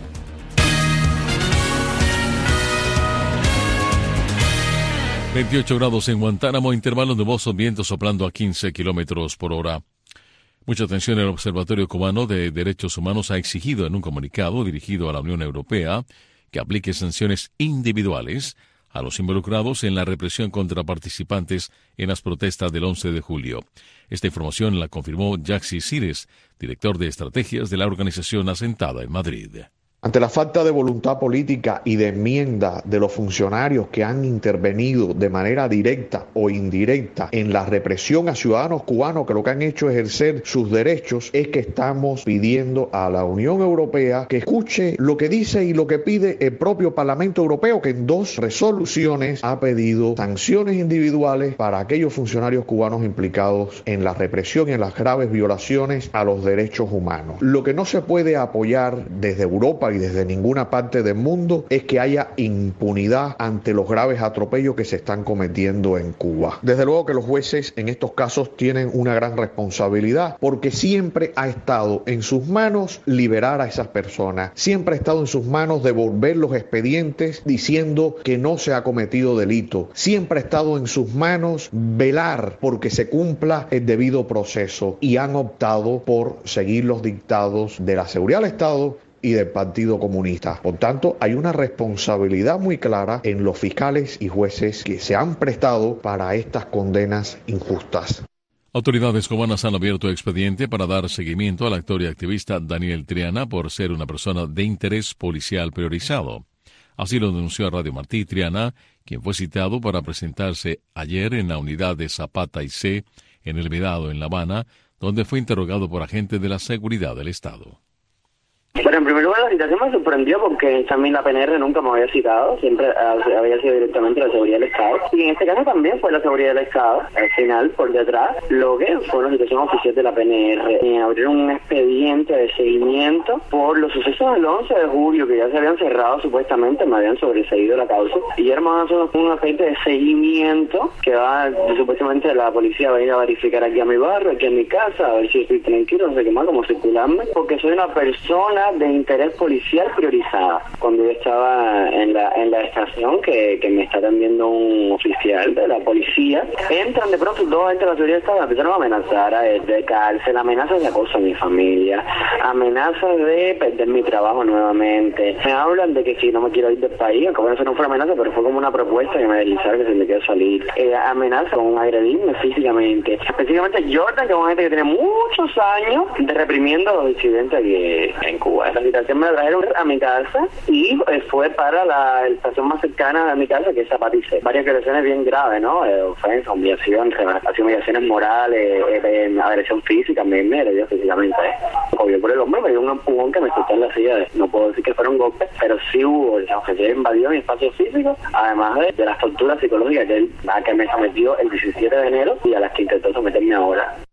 ...28 grados en Guantánamo, intervalos nubosos, viento soplando a 15 kilómetros por hora. Mucha atención. El Observatorio Cubano de Derechos Humanos ha exigido en un comunicado dirigido a la Unión Europea que aplique sanciones individuales a los involucrados en la represión contra participantes en las protestas del 11 de julio. Esta información la confirmó Yaxi Cires, director de estrategias de la organización asentada en Madrid. Ante la falta de voluntad política y de enmienda de los funcionarios que han intervenido de manera directa o indirecta en la represión a ciudadanos cubanos que lo que han hecho es ejercer sus derechos, es que estamos pidiendo a la Unión Europea que escuche lo que dice y lo que pide el propio Parlamento Europeo, que en 2 resoluciones ha pedido sanciones individuales para aquellos funcionarios cubanos implicados en la represión y en las graves violaciones a los derechos humanos. Lo que no se puede apoyar desde Europa y desde ninguna parte del mundo es que haya impunidad ante los graves atropellos que se están cometiendo en Cuba. Desde luego que los jueces en estos casos tienen una gran responsabilidad, porque siempre ha estado en sus manos liberar a esas personas, siempre ha estado en sus manos devolver los expedientes diciendo que no se ha cometido delito, siempre ha estado en sus manos velar porque se cumpla el debido proceso, y han optado por seguir los dictados de la seguridad del Estado y del Partido Comunista. Por tanto, hay una responsabilidad muy clara en los fiscales y jueces que se han prestado para estas condenas injustas. Autoridades cubanas han abierto expediente para dar seguimiento al actor y activista Daniel Triana por ser una persona de interés policial priorizado. Así lo denunció a Radio Martí Triana, quien fue citado para presentarse ayer en la unidad de Zapata y C en El Vedado, en La Habana, donde fue interrogado por agentes de la seguridad del Estado. Bueno, en primer lugar, la citación me sorprendió porque también la PNR nunca me había citado, siempre había sido directamente la seguridad del Estado, y en este caso también fue la seguridad del Estado, al final, por detrás, lo que fue una citación oficial de la PNR. Abrieron un expediente de seguimiento por los sucesos del 11 de julio, que ya se habían cerrado supuestamente, me habían sobreseído la causa, y ahora un expediente de seguimiento que va, supuestamente la policía va a ir a verificar aquí a mi barrio, aquí en mi casa, a ver si estoy tranquilo, no sé qué más, como circularme, porque soy una persona de interés policial priorizada. Cuando yo estaba en la estación que me está atendiendo un oficial de la policía, entran de pronto 2 agentes de la seguridad del Estado, empezaron a amenazar de cárcel, amenazas de acoso a mi familia, amenazas de perder mi trabajo nuevamente. Me hablan de que si no me quiero ir del país, aunque eso no fue una amenaza, pero fue como una propuesta que me deslizaron que se me quiero salir. Amenaza con agredirme físicamente. Específicamente Jordan, que es una gente que tiene muchos años de reprimiendo los disidentes aquí en Cuba. La citación me la trajeron a mi casa y fue para la estación más cercana a mi casa, que es Zapatice. Varias agresiones bien graves, ¿no? Ofensa, humillación, humillaciones morales, agresión física, me agredió físicamente. Obvio, por el hombre me dio un empujón que me soltó en la silla. No puedo decir que fueron golpes, pero sí hubo, aunque se invadió mi espacio físico, además de las torturas psicológicas que me sometió el 17 de enero y a las que intentó someterme ahora.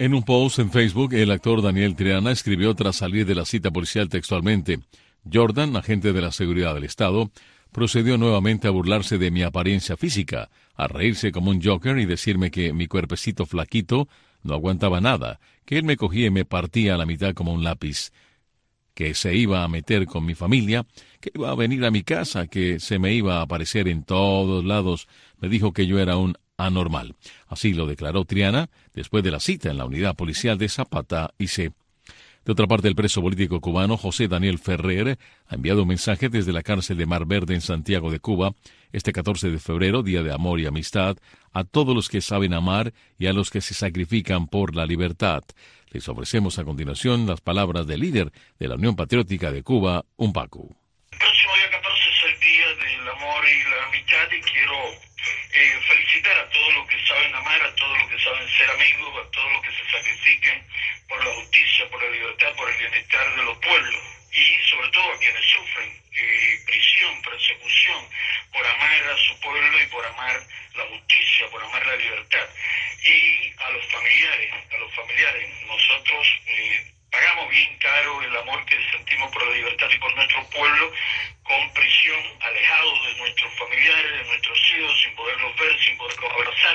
En un post en Facebook, el actor Daniel Triana escribió tras salir de la cita policial textualmente: Jordan, agente de la seguridad del Estado, procedió nuevamente a burlarse de mi apariencia física, a reírse como un joker y decirme que mi cuerpecito flaquito no aguantaba nada, que él me cogía y me partía a la mitad como un lápiz, que se iba a meter con mi familia, que iba a venir a mi casa, que se me iba a aparecer en todos lados. Me dijo que yo era un anormal. Así lo declaró Triana después de la cita en la unidad policial de Zapata y C. De otra parte, el preso político cubano José Daniel Ferrer ha enviado un mensaje desde la cárcel de Mar Verde en Santiago de Cuba este 14 de febrero, Día de Amor y Amistad, a todos los que saben amar y a los que se sacrifican por la libertad. Les ofrecemos a continuación las palabras del líder de la Unión Patriótica de Cuba, Umpacu. El próximo día 14 es el Día del Amor y la Amistad y quiero felicitar a todos los que saben amar, a todos los que saben ser amigos, a todos los que se sacrifiquen por la justicia, por la libertad, por el bienestar de los pueblos y sobre todo a quienes sufren prisión, persecución, por amar a su pueblo y por amar la justicia, por amar la libertad. Y a los familiares, nosotros pagamos bien caro el amor que sentimos por la libertad y por nuestro pueblo, con prisión, alejados de nuestros familiares, de nuestros hijos, sin poderlos ver, sin poderlos abrazar.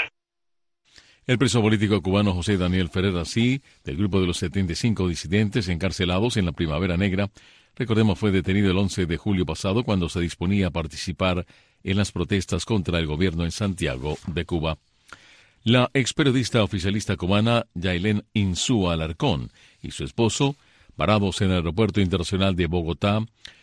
El preso político cubano José Daniel Ferrer Así, del grupo de los 75 disidentes encarcelados en la Primavera Negra, recordemos, fue detenido el 11 de julio pasado cuando se disponía a participar en las protestas contra el gobierno en Santiago de Cuba. La experiodista oficialista cubana Yailén Insúa Alarcón y su esposo, varados en el Aeropuerto Internacional de Bogotá,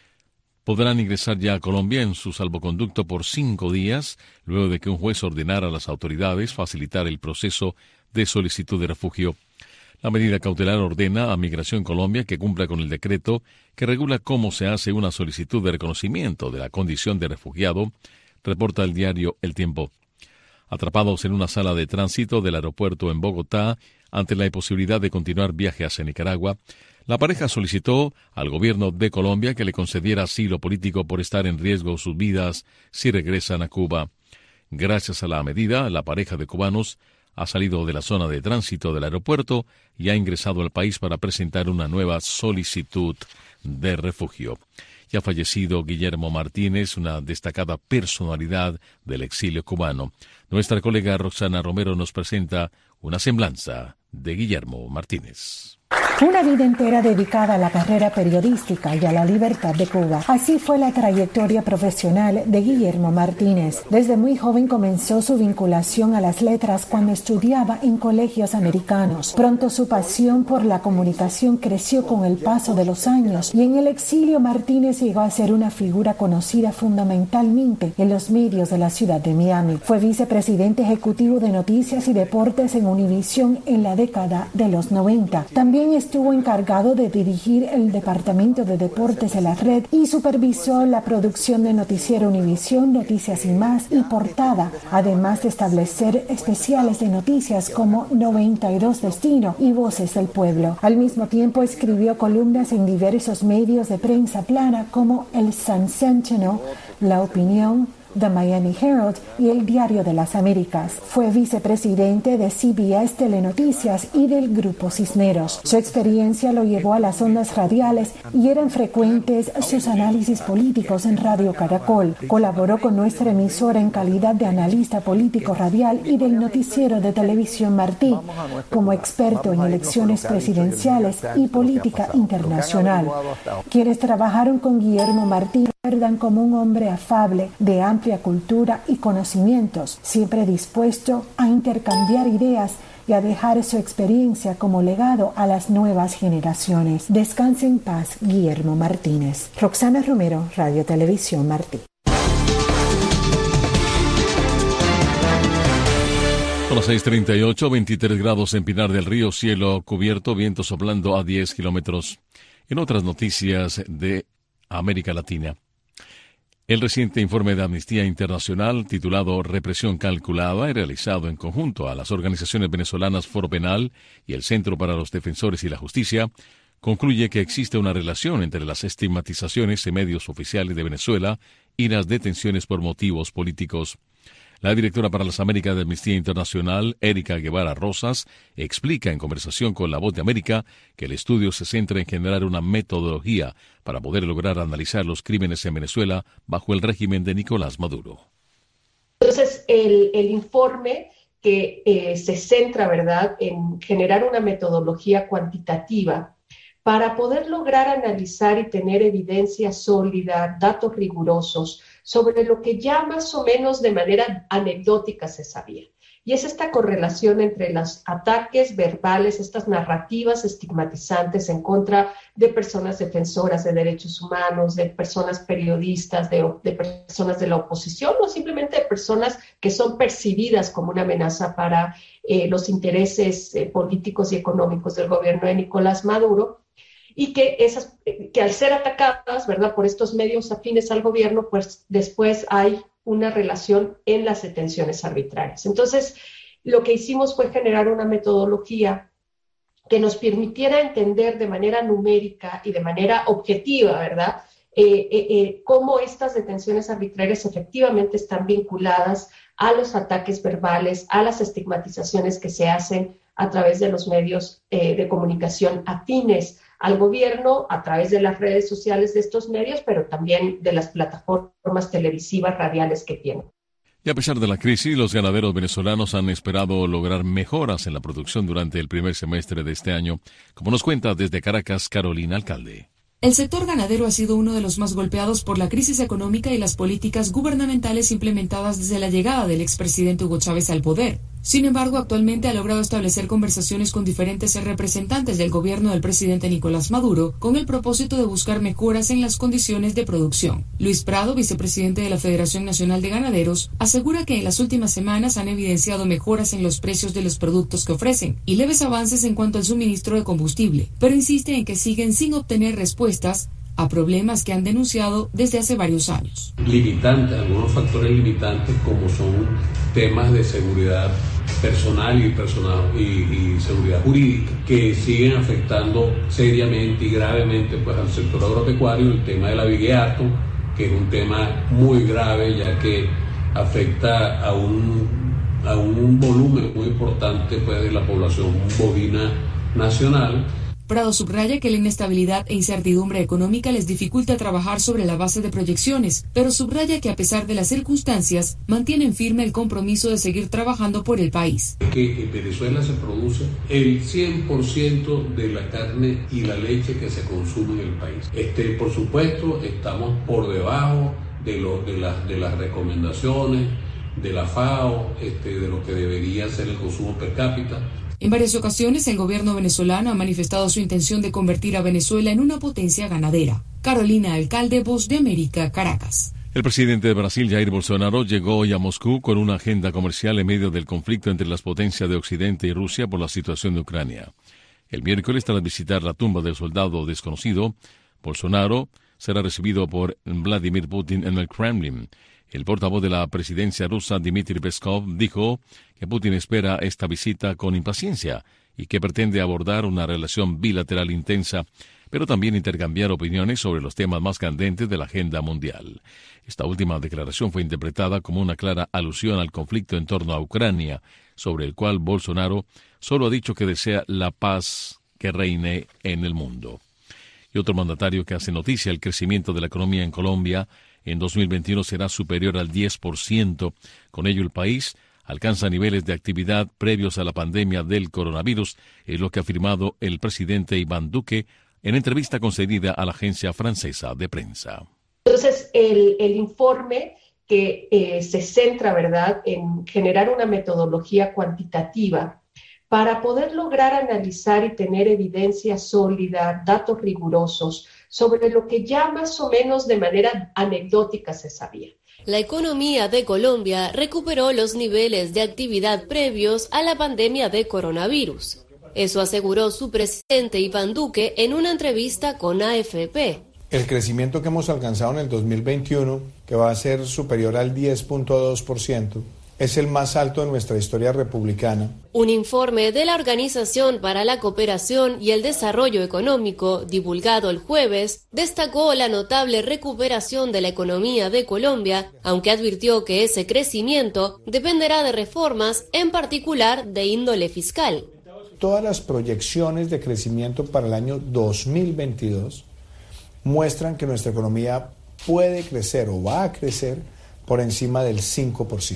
podrán ingresar ya a Colombia en su salvoconducto por 5 días, luego de que un juez ordenara a las autoridades facilitar el proceso de solicitud de refugio. La medida cautelar ordena a Migración Colombia que cumpla con el decreto que regula cómo se hace una solicitud de reconocimiento de la condición de refugiado, reporta el diario El Tiempo. Atrapados en una sala de tránsito del aeropuerto en Bogotá, ante la imposibilidad de continuar viaje hacia Nicaragua, la pareja solicitó al gobierno de Colombia que le concediera asilo político por estar en riesgo sus vidas si regresan a Cuba. Gracias a la medida, la pareja de cubanos ha salido de la zona de tránsito del aeropuerto y ha ingresado al país para presentar una nueva solicitud de refugio. Ya ha fallecido Guillermo Martínez, una destacada personalidad del exilio cubano. Nuestra colega Roxana Romero nos presenta una semblanza de Guillermo Martínez. Una vida entera dedicada a la carrera periodística y a la libertad de Cuba. Así fue la trayectoria profesional de Guillermo Martínez. Desde muy joven comenzó su vinculación a las letras cuando estudiaba en colegios americanos. Pronto su pasión por la comunicación creció con el paso de los años y en el exilio Martínez llegó a ser una figura conocida fundamentalmente en los medios de la ciudad de Miami. Fue vicepresidente ejecutivo de Noticias y Deportes en Univisión en la década de los 90. También estuvo encargado de dirigir el departamento de deportes de la red y supervisó la producción de Noticiero Univisión, Noticias y Más y Portada, además de establecer especiales de noticias como 92 Destino y Voces del Pueblo. Al mismo tiempo escribió columnas en diversos medios de prensa plana como el Sun Sentinel, La Opinión, The Miami Herald y el Diario de las Américas. Fue vicepresidente de CBS Telenoticias y del Grupo Cisneros. Su experiencia lo llevó a las ondas radiales y eran frecuentes sus análisis políticos en Radio Caracol. Colaboró con nuestra emisora en calidad de analista político radial y del noticiero de televisión Martí, como experto en elecciones presidenciales y política internacional. Quienes trabajaron con Guillermo Martí recuerdan como un hombre afable, de amplia cultura y conocimientos, siempre dispuesto a intercambiar ideas y a dejar su experiencia como legado a las nuevas generaciones. Descanse en paz, Guillermo Martínez. Roxana Romero, Radio Televisión Martí. Son las 6:38, 23 grados en Pinar del Río, cielo cubierto, viento soplando a 10 kilómetros. En otras noticias de América Latina, el reciente informe de Amnistía Internacional, titulado Represión Calculada, y realizado en conjunto a las organizaciones venezolanas Foro Penal y el Centro para los Defensores y la Justicia, concluye que existe una relación entre las estigmatizaciones en medios oficiales de Venezuela y las detenciones por motivos políticos. La directora para las Américas de Amnistía Internacional, Erika Guevara Rosas, explica en conversación con La Voz de América que el estudio se centra en generar una metodología para poder lograr analizar los crímenes en Venezuela bajo el régimen de Nicolás Maduro. Entonces, el informe que se centra, ¿verdad?, en generar una metodología cuantitativa para poder lograr analizar y tener evidencia sólida, datos rigurosos sobre lo que ya más o menos de manera anecdótica se sabía. Y es esta correlación entre los ataques verbales, estas narrativas estigmatizantes en contra de personas defensoras de derechos humanos, de personas periodistas, de personas de la oposición o simplemente de personas que son percibidas como una amenaza para los intereses políticos y económicos del gobierno de Nicolás Maduro, y que al ser atacadas, ¿verdad?, por estos medios afines al gobierno, pues después hay una relación en las detenciones arbitrarias. Entonces, lo que hicimos fue generar una metodología que nos permitiera entender de manera numérica y de manera objetiva, ¿verdad?, cómo estas detenciones arbitrarias efectivamente están vinculadas a los ataques verbales, a las estigmatizaciones que se hacen a través de los medios de comunicación afines al gobierno, a través de las redes sociales de estos medios, pero también de las plataformas televisivas, radiales que tienen. Y a pesar de la crisis, los ganaderos venezolanos han esperado lograr mejoras en la producción durante el primer semestre de este año, como nos cuenta desde Caracas Carolina Alcalde. El sector ganadero ha sido uno de los más golpeados por la crisis económica y las políticas gubernamentales implementadas desde la llegada del expresidente Hugo Chávez al poder. Sin embargo, actualmente ha logrado establecer conversaciones con diferentes representantes del gobierno del presidente Nicolás Maduro con el propósito de buscar mejoras en las condiciones de producción. Luis Prado, vicepresidente de la Federación Nacional de Ganaderos, asegura que en las últimas semanas han evidenciado mejoras en los precios de los productos que ofrecen y leves avances en cuanto al suministro de combustible, pero insiste en que siguen sin obtener respuestas a problemas que han denunciado desde hace varios años. Limitantes, algunos factores limitantes como son temas de seguridad personal y seguridad jurídica que siguen afectando seriamente y gravemente pues al sector agropecuario. El tema de la vigueato, que es un tema muy grave ya que afecta a un volumen muy importante pues de la población bovina nacional. Prado subraya que la inestabilidad e incertidumbre económica les dificulta trabajar sobre la base de proyecciones, pero subraya que a pesar de las circunstancias, mantienen firme el compromiso de seguir trabajando por el país. Que en Venezuela se produce el 100% de la carne y la leche que se consume en el país. Por supuesto, estamos por debajo de las recomendaciones de la FAO, de lo que debería ser el consumo per cápita. En varias ocasiones, el gobierno venezolano ha manifestado su intención de convertir a Venezuela en una potencia ganadera. Carolina Alcalde, Voz de América, Caracas. El presidente de Brasil, Jair Bolsonaro, llegó hoy a Moscú con una agenda comercial en medio del conflicto entre las potencias de Occidente y Rusia por la situación de Ucrania. El miércoles, tras visitar la tumba del soldado desconocido, Bolsonaro será recibido por Vladimir Putin en el Kremlin. El portavoz de la presidencia rusa, Dmitry Peskov, dijo que Putin espera esta visita con impaciencia y que pretende abordar una relación bilateral intensa, pero también intercambiar opiniones sobre los temas más candentes de la agenda mundial. Esta última declaración fue interpretada como una clara alusión al conflicto en torno a Ucrania, sobre el cual Bolsonaro solo ha dicho que desea la paz que reine en el mundo. Y otro mandatario que hace noticia: el crecimiento de la economía en Colombia en 2021 será superior al 10%. Con ello, el país alcanza niveles de actividad previos a la pandemia del coronavirus, es lo que ha afirmado el presidente Iván Duque en entrevista concedida a la agencia francesa de prensa. Entonces, el informe que se centra, ¿verdad?, en generar una metodología cuantitativa para poder lograr analizar y tener evidencia sólida, datos rigurosos sobre lo que ya más o menos de manera anecdótica se sabía. La economía de Colombia recuperó los niveles de actividad previos a la pandemia de coronavirus. Eso aseguró su presidente Iván Duque en una entrevista con AFP. El crecimiento que hemos alcanzado en el 2021, que va a ser superior al 10.2%, es el más alto de nuestra historia republicana. Un informe de la Organización para la Cooperación y el Desarrollo Económico, divulgado el jueves, destacó la notable recuperación de la economía de Colombia, aunque advirtió que ese crecimiento dependerá de reformas, en particular de índole fiscal. Todas las proyecciones de crecimiento para el año 2022 muestran que nuestra economía puede crecer o va a crecer por encima del 5%.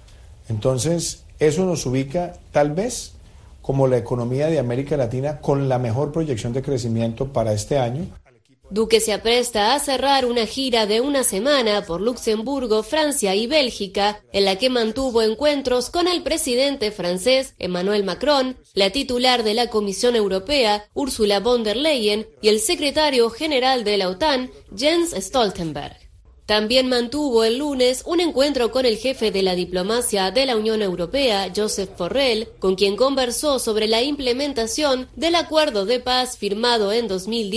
Entonces, eso nos ubica tal vez como la economía de América Latina con la mejor proyección de crecimiento para este año. Duque se apresta a cerrar una gira de una semana por Luxemburgo, Francia y Bélgica, en la que mantuvo encuentros con el presidente francés Emmanuel Macron, la titular de la Comisión Europea, Ursula von der Leyen, y el secretario general de la OTAN, Jens Stoltenberg. También mantuvo el lunes un encuentro con el jefe de la diplomacia de la Unión Europea, Josep Borrell, con quien conversó sobre la implementación del acuerdo de paz firmado en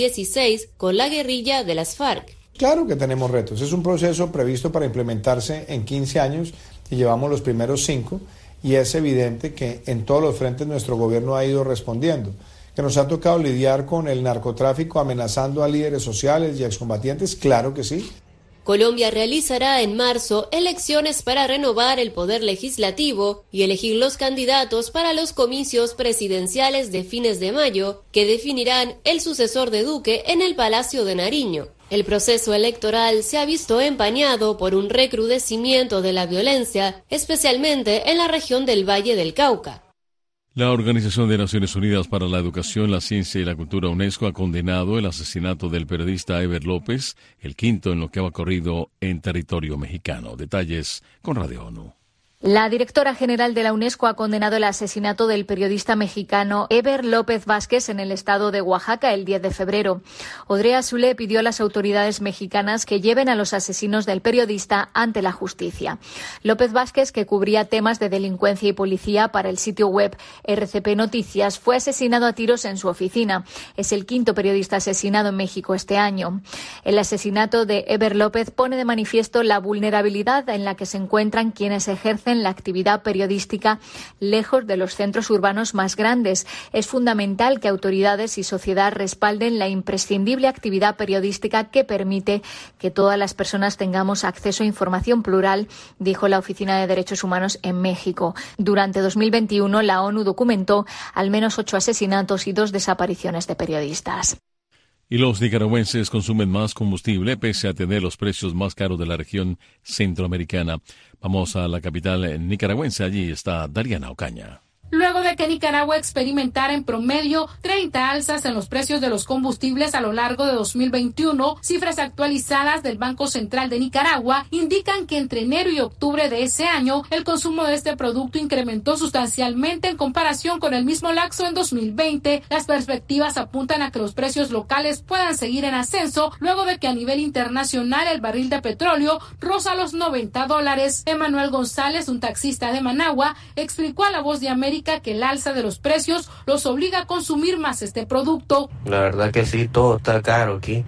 2016 con la guerrilla de las FARC. Claro que tenemos retos. Es un proceso previsto para implementarse en 15 años y llevamos los primeros 5, y es evidente que en todos los frentes nuestro gobierno ha ido respondiendo. Que nos ha tocado lidiar con el narcotráfico amenazando a líderes sociales y excombatientes, claro que sí. Colombia realizará en marzo elecciones para renovar el poder legislativo y elegir los candidatos para los comicios presidenciales de fines de mayo, que definirán el sucesor de Duque en el Palacio de Nariño. El proceso electoral se ha visto empañado por un recrudecimiento de la violencia, especialmente en la región del Valle del Cauca. La Organización de Naciones Unidas para la Educación, la Ciencia y la Cultura, UNESCO, ha condenado el asesinato del periodista Eber López, el quinto en lo que ha ocurrido en territorio mexicano. Detalles con Radio ONU. La directora general de la UNESCO ha condenado el asesinato del periodista mexicano Eber López Vázquez en el estado de Oaxaca el 10 de febrero. Audrey Azoulay pidió a las autoridades mexicanas que lleven a los asesinos del periodista ante la justicia. López Vázquez, que cubría temas de delincuencia y policía para el sitio web RCP Noticias, fue asesinado a tiros en su oficina. Es el quinto periodista asesinado en México este año. El asesinato de Eber López pone de manifiesto la vulnerabilidad en la que se encuentran quienes ejercen la actividad periodística lejos de los centros urbanos más grandes. Es fundamental que autoridades y sociedad respalden la imprescindible actividad periodística que permite que todas las personas tengamos acceso a información plural, dijo la Oficina de Derechos Humanos en México. Durante 2021, la ONU documentó al menos 8 asesinatos y 2 desapariciones de periodistas. Y los nicaragüenses consumen más combustible pese a tener los precios más caros de la región centroamericana. Vamos a la capital nicaragüense. Allí está Dariana Ocaña. Luego de que Nicaragua experimentara en promedio 30 alzas en los precios de los combustibles a lo largo de 2021, cifras actualizadas del Banco Central de Nicaragua indican que entre enero y octubre de ese año el consumo de este producto incrementó sustancialmente en comparación con el mismo lapso en 2020. Las perspectivas apuntan a que los precios locales puedan seguir en ascenso luego de que a nivel internacional el barril de petróleo roza los $90. Emanuel González, un taxista de Managua, explicó a La Voz de América que el alza de los precios los obliga a consumir más este producto. La verdad que sí, todo está caro aquí.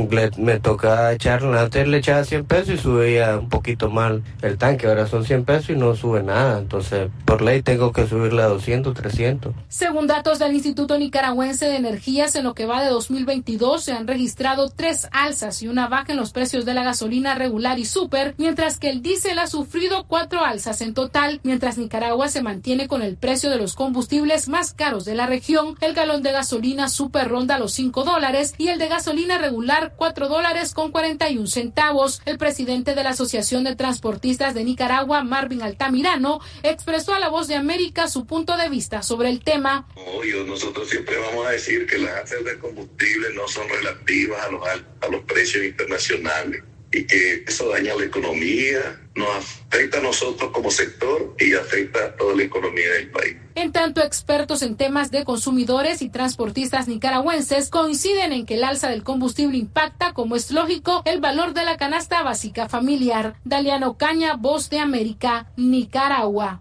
Me toca echarle, antes le echaba 100 pesos y subía un poquito mal el tanque, ahora son 100 pesos y no sube nada, entonces por ley tengo que subirle a 200, 300. Según datos del Instituto Nicaragüense de Energías, en lo que va de 2022 se han registrado 3 alzas y una baja en los precios de la gasolina regular y súper, mientras que el diésel ha sufrido 4 alzas en total. Mientras Nicaragua se mantiene con el precio de los combustibles más caros de la región, el galón de gasolina súper ronda los $5 y el de gasolina regular $4.41. El presidente de la Asociación de Transportistas de Nicaragua, Marvin Altamirano, expresó a La Voz de América su punto de vista sobre el tema. Nosotros siempre vamos a decir que las alzas de combustible no son relativas a los precios internacionales y que eso daña la economía, nos afecta a nosotros como sector y afecta a toda la economía del país. En tanto, expertos en temas de consumidores y transportistas nicaragüenses coinciden en que el alza del combustible impacta, como es lógico, el valor de la canasta básica familiar. Daliana Ocaña, Voz de América, Nicaragua.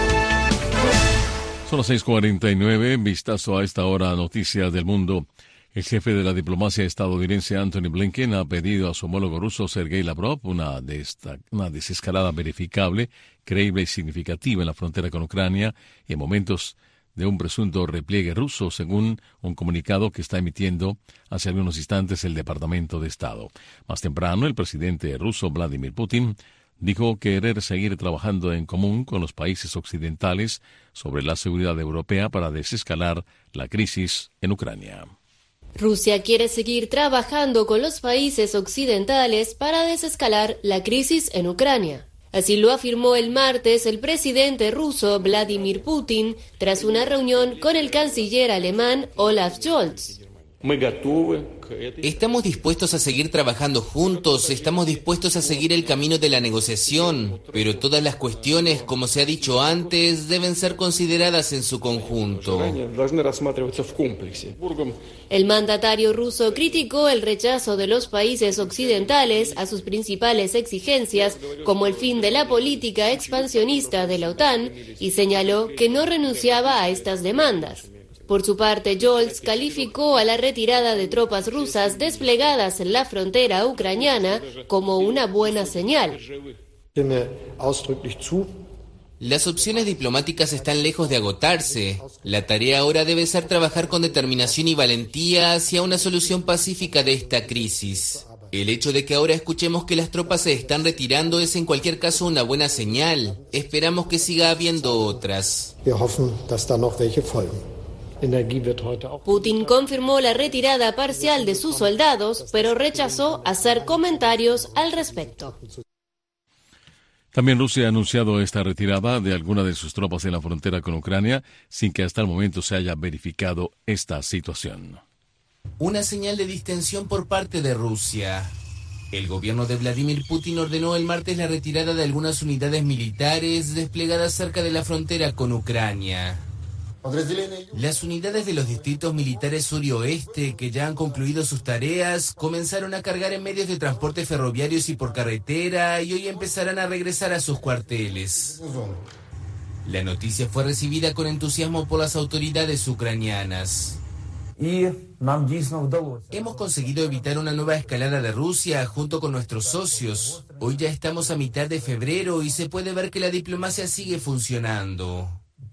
Son las 6:49, vistazo a esta hora a noticias del mundo. El jefe de la diplomacia estadounidense Antony Blinken ha pedido a su homólogo ruso Sergei Lavrov una desescalada verificable, creíble y significativa en la frontera con Ucrania y en momentos de un presunto repliegue ruso, según un comunicado que está emitiendo hace algunos instantes el Departamento de Estado. Más temprano, el presidente ruso Vladimir Putin dijo querer seguir trabajando en común con los países occidentales sobre la seguridad europea para desescalar la crisis en Ucrania. Rusia quiere seguir trabajando con los países occidentales para desescalar la crisis en Ucrania. Así lo afirmó el martes el presidente ruso Vladimir Putin tras una reunión con el canciller alemán Olaf Scholz. Estamos dispuestos a seguir trabajando juntos, estamos dispuestos a seguir el camino de la negociación, pero todas las cuestiones, como se ha dicho antes, deben ser consideradas en su conjunto. El mandatario ruso criticó el rechazo de los países occidentales a sus principales exigencias, como el fin de la política expansionista de la OTAN, y señaló que no renunciaba a estas demandas. Por su parte, Scholz calificó a la retirada de tropas rusas desplegadas en la frontera ucraniana como una buena señal. Las opciones diplomáticas están lejos de agotarse. La tarea ahora debe ser trabajar con determinación y valentía hacia una solución pacífica de esta crisis. El hecho de que ahora escuchemos que las tropas se están retirando es en cualquier caso una buena señal. Esperamos que siga habiendo otras. Putin confirmó la retirada parcial de sus soldados, pero rechazó hacer comentarios al respecto. También Rusia ha anunciado esta retirada de algunas de sus tropas en la frontera con Ucrania, sin que hasta el momento se haya verificado esta situación. Una señal de distensión por parte de Rusia. El gobierno de Vladimir Putin ordenó el martes la retirada de algunas unidades militares desplegadas cerca de la frontera con Ucrania. Las unidades de los distritos militares sur y oeste, que ya han concluido sus tareas, comenzaron a cargar en medios de transporte ferroviarios y por carretera y hoy empezarán a regresar a sus cuarteles. La noticia fue recibida con entusiasmo por las autoridades ucranianas. Hemos conseguido evitar una nueva escalada de Rusia junto con nuestros socios. Hoy ya estamos a mitad de febrero y se puede ver que la diplomacia sigue funcionando.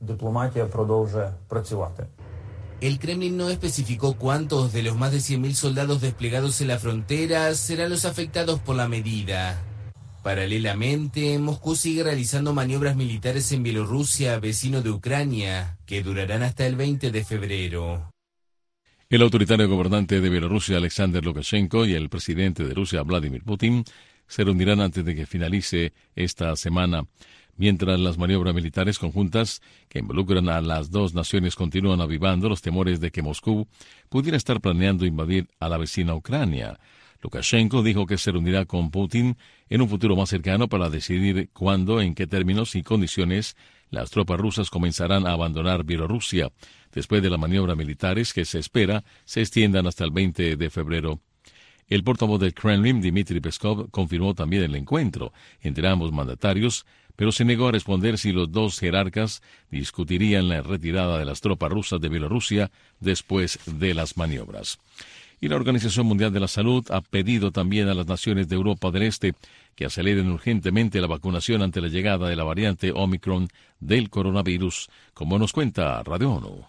El Kremlin no especificó cuántos de los más de 100.000 soldados desplegados en la frontera serán los afectados por la medida. Paralelamente, Moscú sigue realizando maniobras militares en Bielorrusia, vecino de Ucrania, que durarán hasta el 20 de febrero. El autoritario gobernante de Bielorrusia, Alexander Lukashenko, y el presidente de Rusia, Vladimir Putin, se reunirán antes de que finalice esta semana. Mientras las maniobras militares conjuntas que involucran a las dos naciones continúan avivando los temores de que Moscú pudiera estar planeando invadir a la vecina Ucrania. Lukashenko dijo que se reunirá con Putin en un futuro más cercano para decidir cuándo, en qué términos y condiciones las tropas rusas comenzarán a abandonar Bielorrusia, después de las maniobras militares que se espera se extiendan hasta el 20 de febrero. El portavoz del Kremlin, Dmitry Peskov, confirmó también el encuentro entre ambos mandatarios, pero se negó a responder si los dos jerarcas discutirían la retirada de las tropas rusas de Bielorrusia después de las maniobras. Y la Organización Mundial de la Salud ha pedido también a las naciones de Europa del Este que aceleren urgentemente la vacunación ante la llegada de la variante Omicron del coronavirus, como nos cuenta Radio ONU.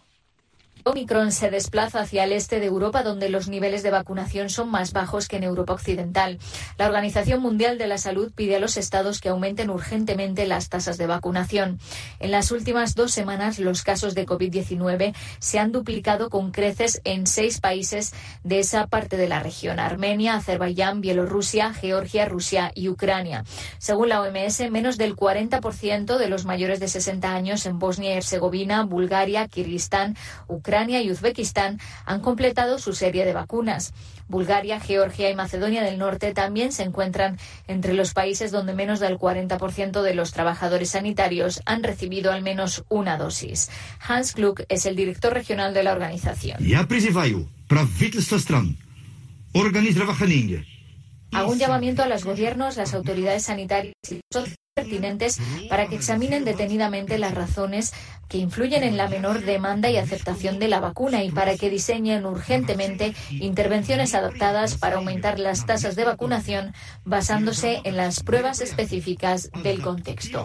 Omicron se desplaza hacia el este de Europa, donde los niveles de vacunación son más bajos que en Europa Occidental. La Organización Mundial de la Salud pide a los estados que aumenten urgentemente las tasas de vacunación. En las últimas 2 semanas, los casos de COVID-19 se han duplicado con creces en 6 países de esa parte de la región: Armenia, Azerbaiyán, Bielorrusia, Georgia, Rusia y Ucrania. Según la OMS, menos del 40% de los mayores de 60 años en Bosnia y Herzegovina, Bulgaria, Kirguistán, Ucrania y Uzbekistán han completado su serie de vacunas. Bulgaria, Georgia y Macedonia del Norte también se encuentran entre los países donde menos del 40% de los trabajadores sanitarios han recibido al menos una dosis. Hans Klug es el director regional de la organización. Я призываю правительства стран, органы здравоохранения, Hago un llamamiento a los gobiernos, las autoridades sanitarias y los pertinentes para que examinen detenidamente las razones que influyen en la menor demanda y aceptación de la vacuna y para que diseñen urgentemente intervenciones adaptadas para aumentar las tasas de vacunación basándose en las pruebas específicas del contexto.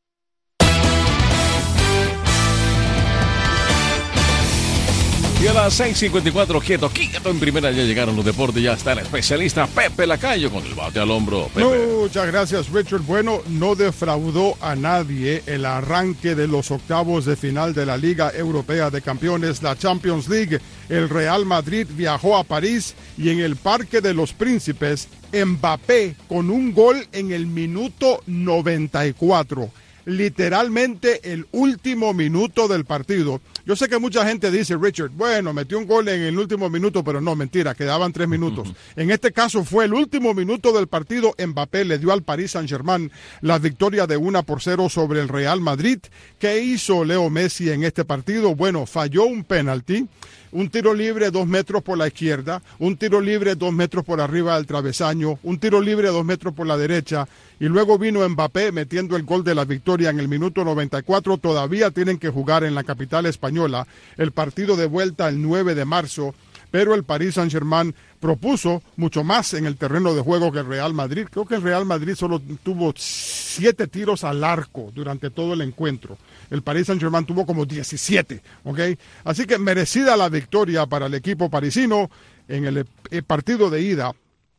Y a las 6:54, quieto en primera, ya llegaron los deportes, ya está el especialista Pepe Lacayo con el bate al hombro. Pepe. Muchas gracias, Richard. Bueno, no defraudó a nadie el arranque de los octavos de final de la Liga Europea de Campeones, la Champions League. El Real Madrid viajó a París y en el Parque de los Príncipes, Mbappé con un gol en el minuto 94. Literalmente el último minuto del partido. Yo sé que mucha gente dice, Richard, bueno, metió un gol en el último minuto, pero no, mentira, quedaban 3 minutos. En este caso fue el último minuto del partido. Mbappé le dio al Paris Saint-Germain la victoria de 1-0 sobre el Real Madrid. ¿Qué hizo Leo Messi en este partido? Bueno, falló un penalti, un tiro libre 2 metros por la izquierda, un tiro libre 2 metros por arriba del travesaño, un tiro libre 2 metros por la derecha, y luego vino Mbappé metiendo el gol de la victoria en el minuto 94. Todavía tienen que jugar en la capital española el partido de vuelta el 9 de marzo, pero el Paris Saint-Germain propuso mucho más en el terreno de juego que el Real Madrid. Creo que el Real Madrid solo tuvo 7 tiros al arco durante todo el encuentro. El Paris Saint-Germain tuvo como 17, ¿ok? Así que merecida la victoria para el equipo parisino en el partido de ida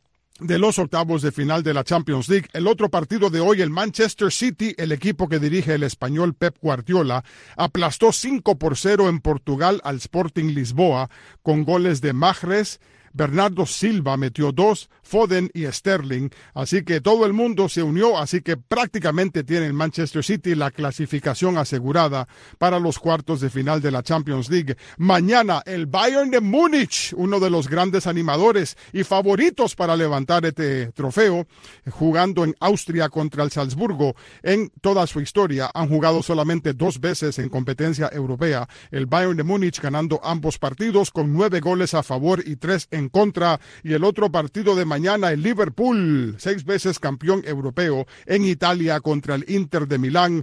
de los octavos de final de la Champions League. El otro partido de hoy, el Manchester City, el equipo que dirige el español Pep Guardiola, aplastó 5-0 en Portugal al Sporting Lisboa con goles de Mahrez. Bernardo Silva metió 2, Foden y Sterling, así que todo el mundo se unió, así que prácticamente tiene el Manchester City la clasificación asegurada para los cuartos de final de la Champions League. Mañana el Bayern de Múnich, uno de los grandes animadores y favoritos para levantar este trofeo, jugando en Austria contra el Salzburgo. En toda su historia han jugado solamente 2 veces en competencia europea. El Bayern de Múnich ganando ambos partidos con 9 goles a favor y 3 en contra. Y el otro partido de mañana, el Liverpool, 6 veces campeón europeo, en Italia contra el Inter de Milán.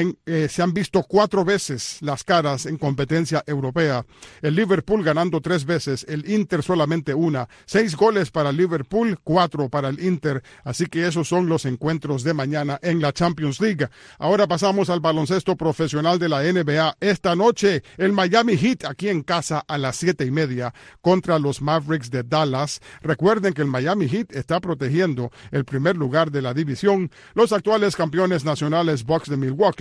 Se han visto 4 veces las caras en competencia europea. El Liverpool ganando 3 veces, el Inter solamente 1. 6 goles para el Liverpool, 4 para el Inter. Así que esos son los encuentros de mañana en la Champions League. Ahora pasamos al baloncesto profesional de la NBA. Esta noche, el Miami Heat aquí en casa a las 7:30 contra los Mavericks de Dallas. Recuerden que el Miami Heat está protegiendo el primer lugar de la división. Los actuales campeones nacionales Bucks de Milwaukee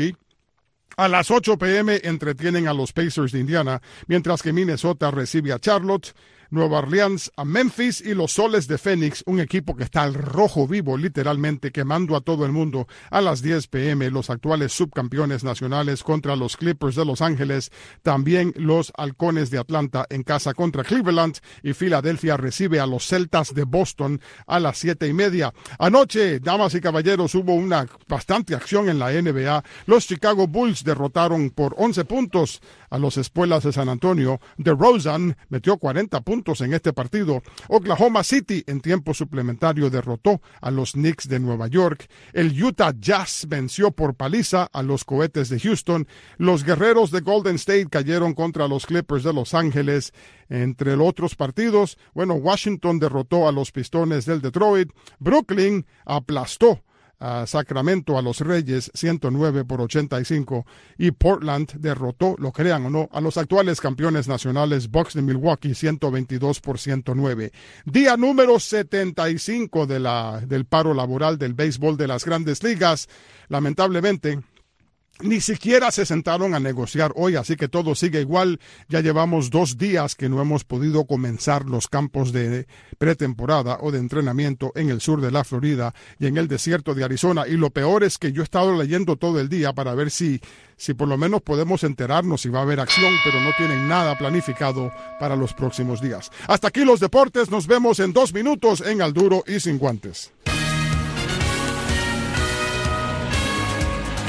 a las 8 p.m. entretienen a los Pacers de Indiana, mientras que Minnesota recibe a Charlotte, Nueva Orleans a Memphis y los Soles de Phoenix, un equipo que está al rojo vivo, literalmente quemando a todo el mundo. A las 10 p.m. los actuales subcampeones nacionales contra los Clippers de Los Ángeles, también los Halcones de Atlanta en casa contra Cleveland, y Filadelfia recibe a los Celtas de Boston a las 7:30. Anoche, damas y caballeros, hubo una bastante acción en la NBA. Los Chicago Bulls derrotaron por 11 puntos a los Espuelas de San Antonio. DeRozan metió 40 puntos en este partido. Oklahoma City en tiempo suplementario derrotó a los Knicks de Nueva York. El Utah Jazz venció por paliza a los Cohetes de Houston. Los Guerreros de Golden State cayeron contra los Clippers de Los Ángeles. Entre los otros partidos, Washington derrotó a los Pistones del Detroit. Brooklyn aplastó a Sacramento a los Reyes 109-85 y Portland derrotó, lo crean o no, a los actuales campeones nacionales Bucks de Milwaukee 122-109. Día número 75 del paro laboral del béisbol de las Grandes Ligas. Lamentablemente ni siquiera se sentaron a negociar hoy, así que todo sigue igual. Ya llevamos 2 días que no hemos podido comenzar los campos de pretemporada o de entrenamiento en el sur de la Florida y en el desierto de Arizona. Y lo peor es que yo he estado leyendo todo el día para ver si por lo menos podemos enterarnos si va a haber acción, pero no tienen nada planificado para los próximos días. Hasta aquí los deportes. Nos vemos en 2 minutos en Al Duro y Sin Guantes.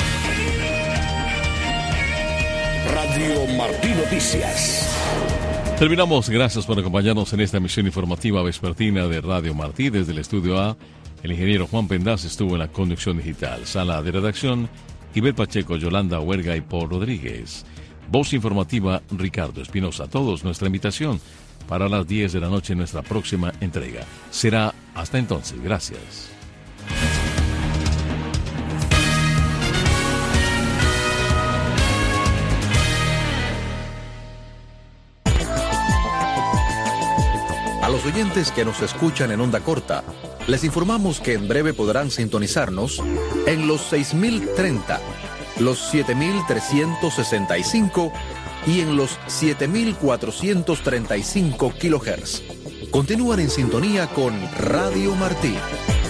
Radio Martí Noticias. Terminamos. Gracias por acompañarnos en esta emisión informativa vespertina de Radio Martí. Desde el estudio A, el ingeniero Juan Pendaz estuvo en la conducción digital. Sala de redacción, Ivette Pacheco, Yolanda Huerga y Paul Rodríguez. Voz informativa, Ricardo Espinosa. Todos nuestra invitación para las 10 de la noche en nuestra próxima entrega. Será hasta entonces. Gracias. A los oyentes que nos escuchan en onda corta, les informamos que en breve podrán sintonizarnos en los 6030, los 7365 y en los 7435 kHz. Continúan en sintonía con Radio Martí.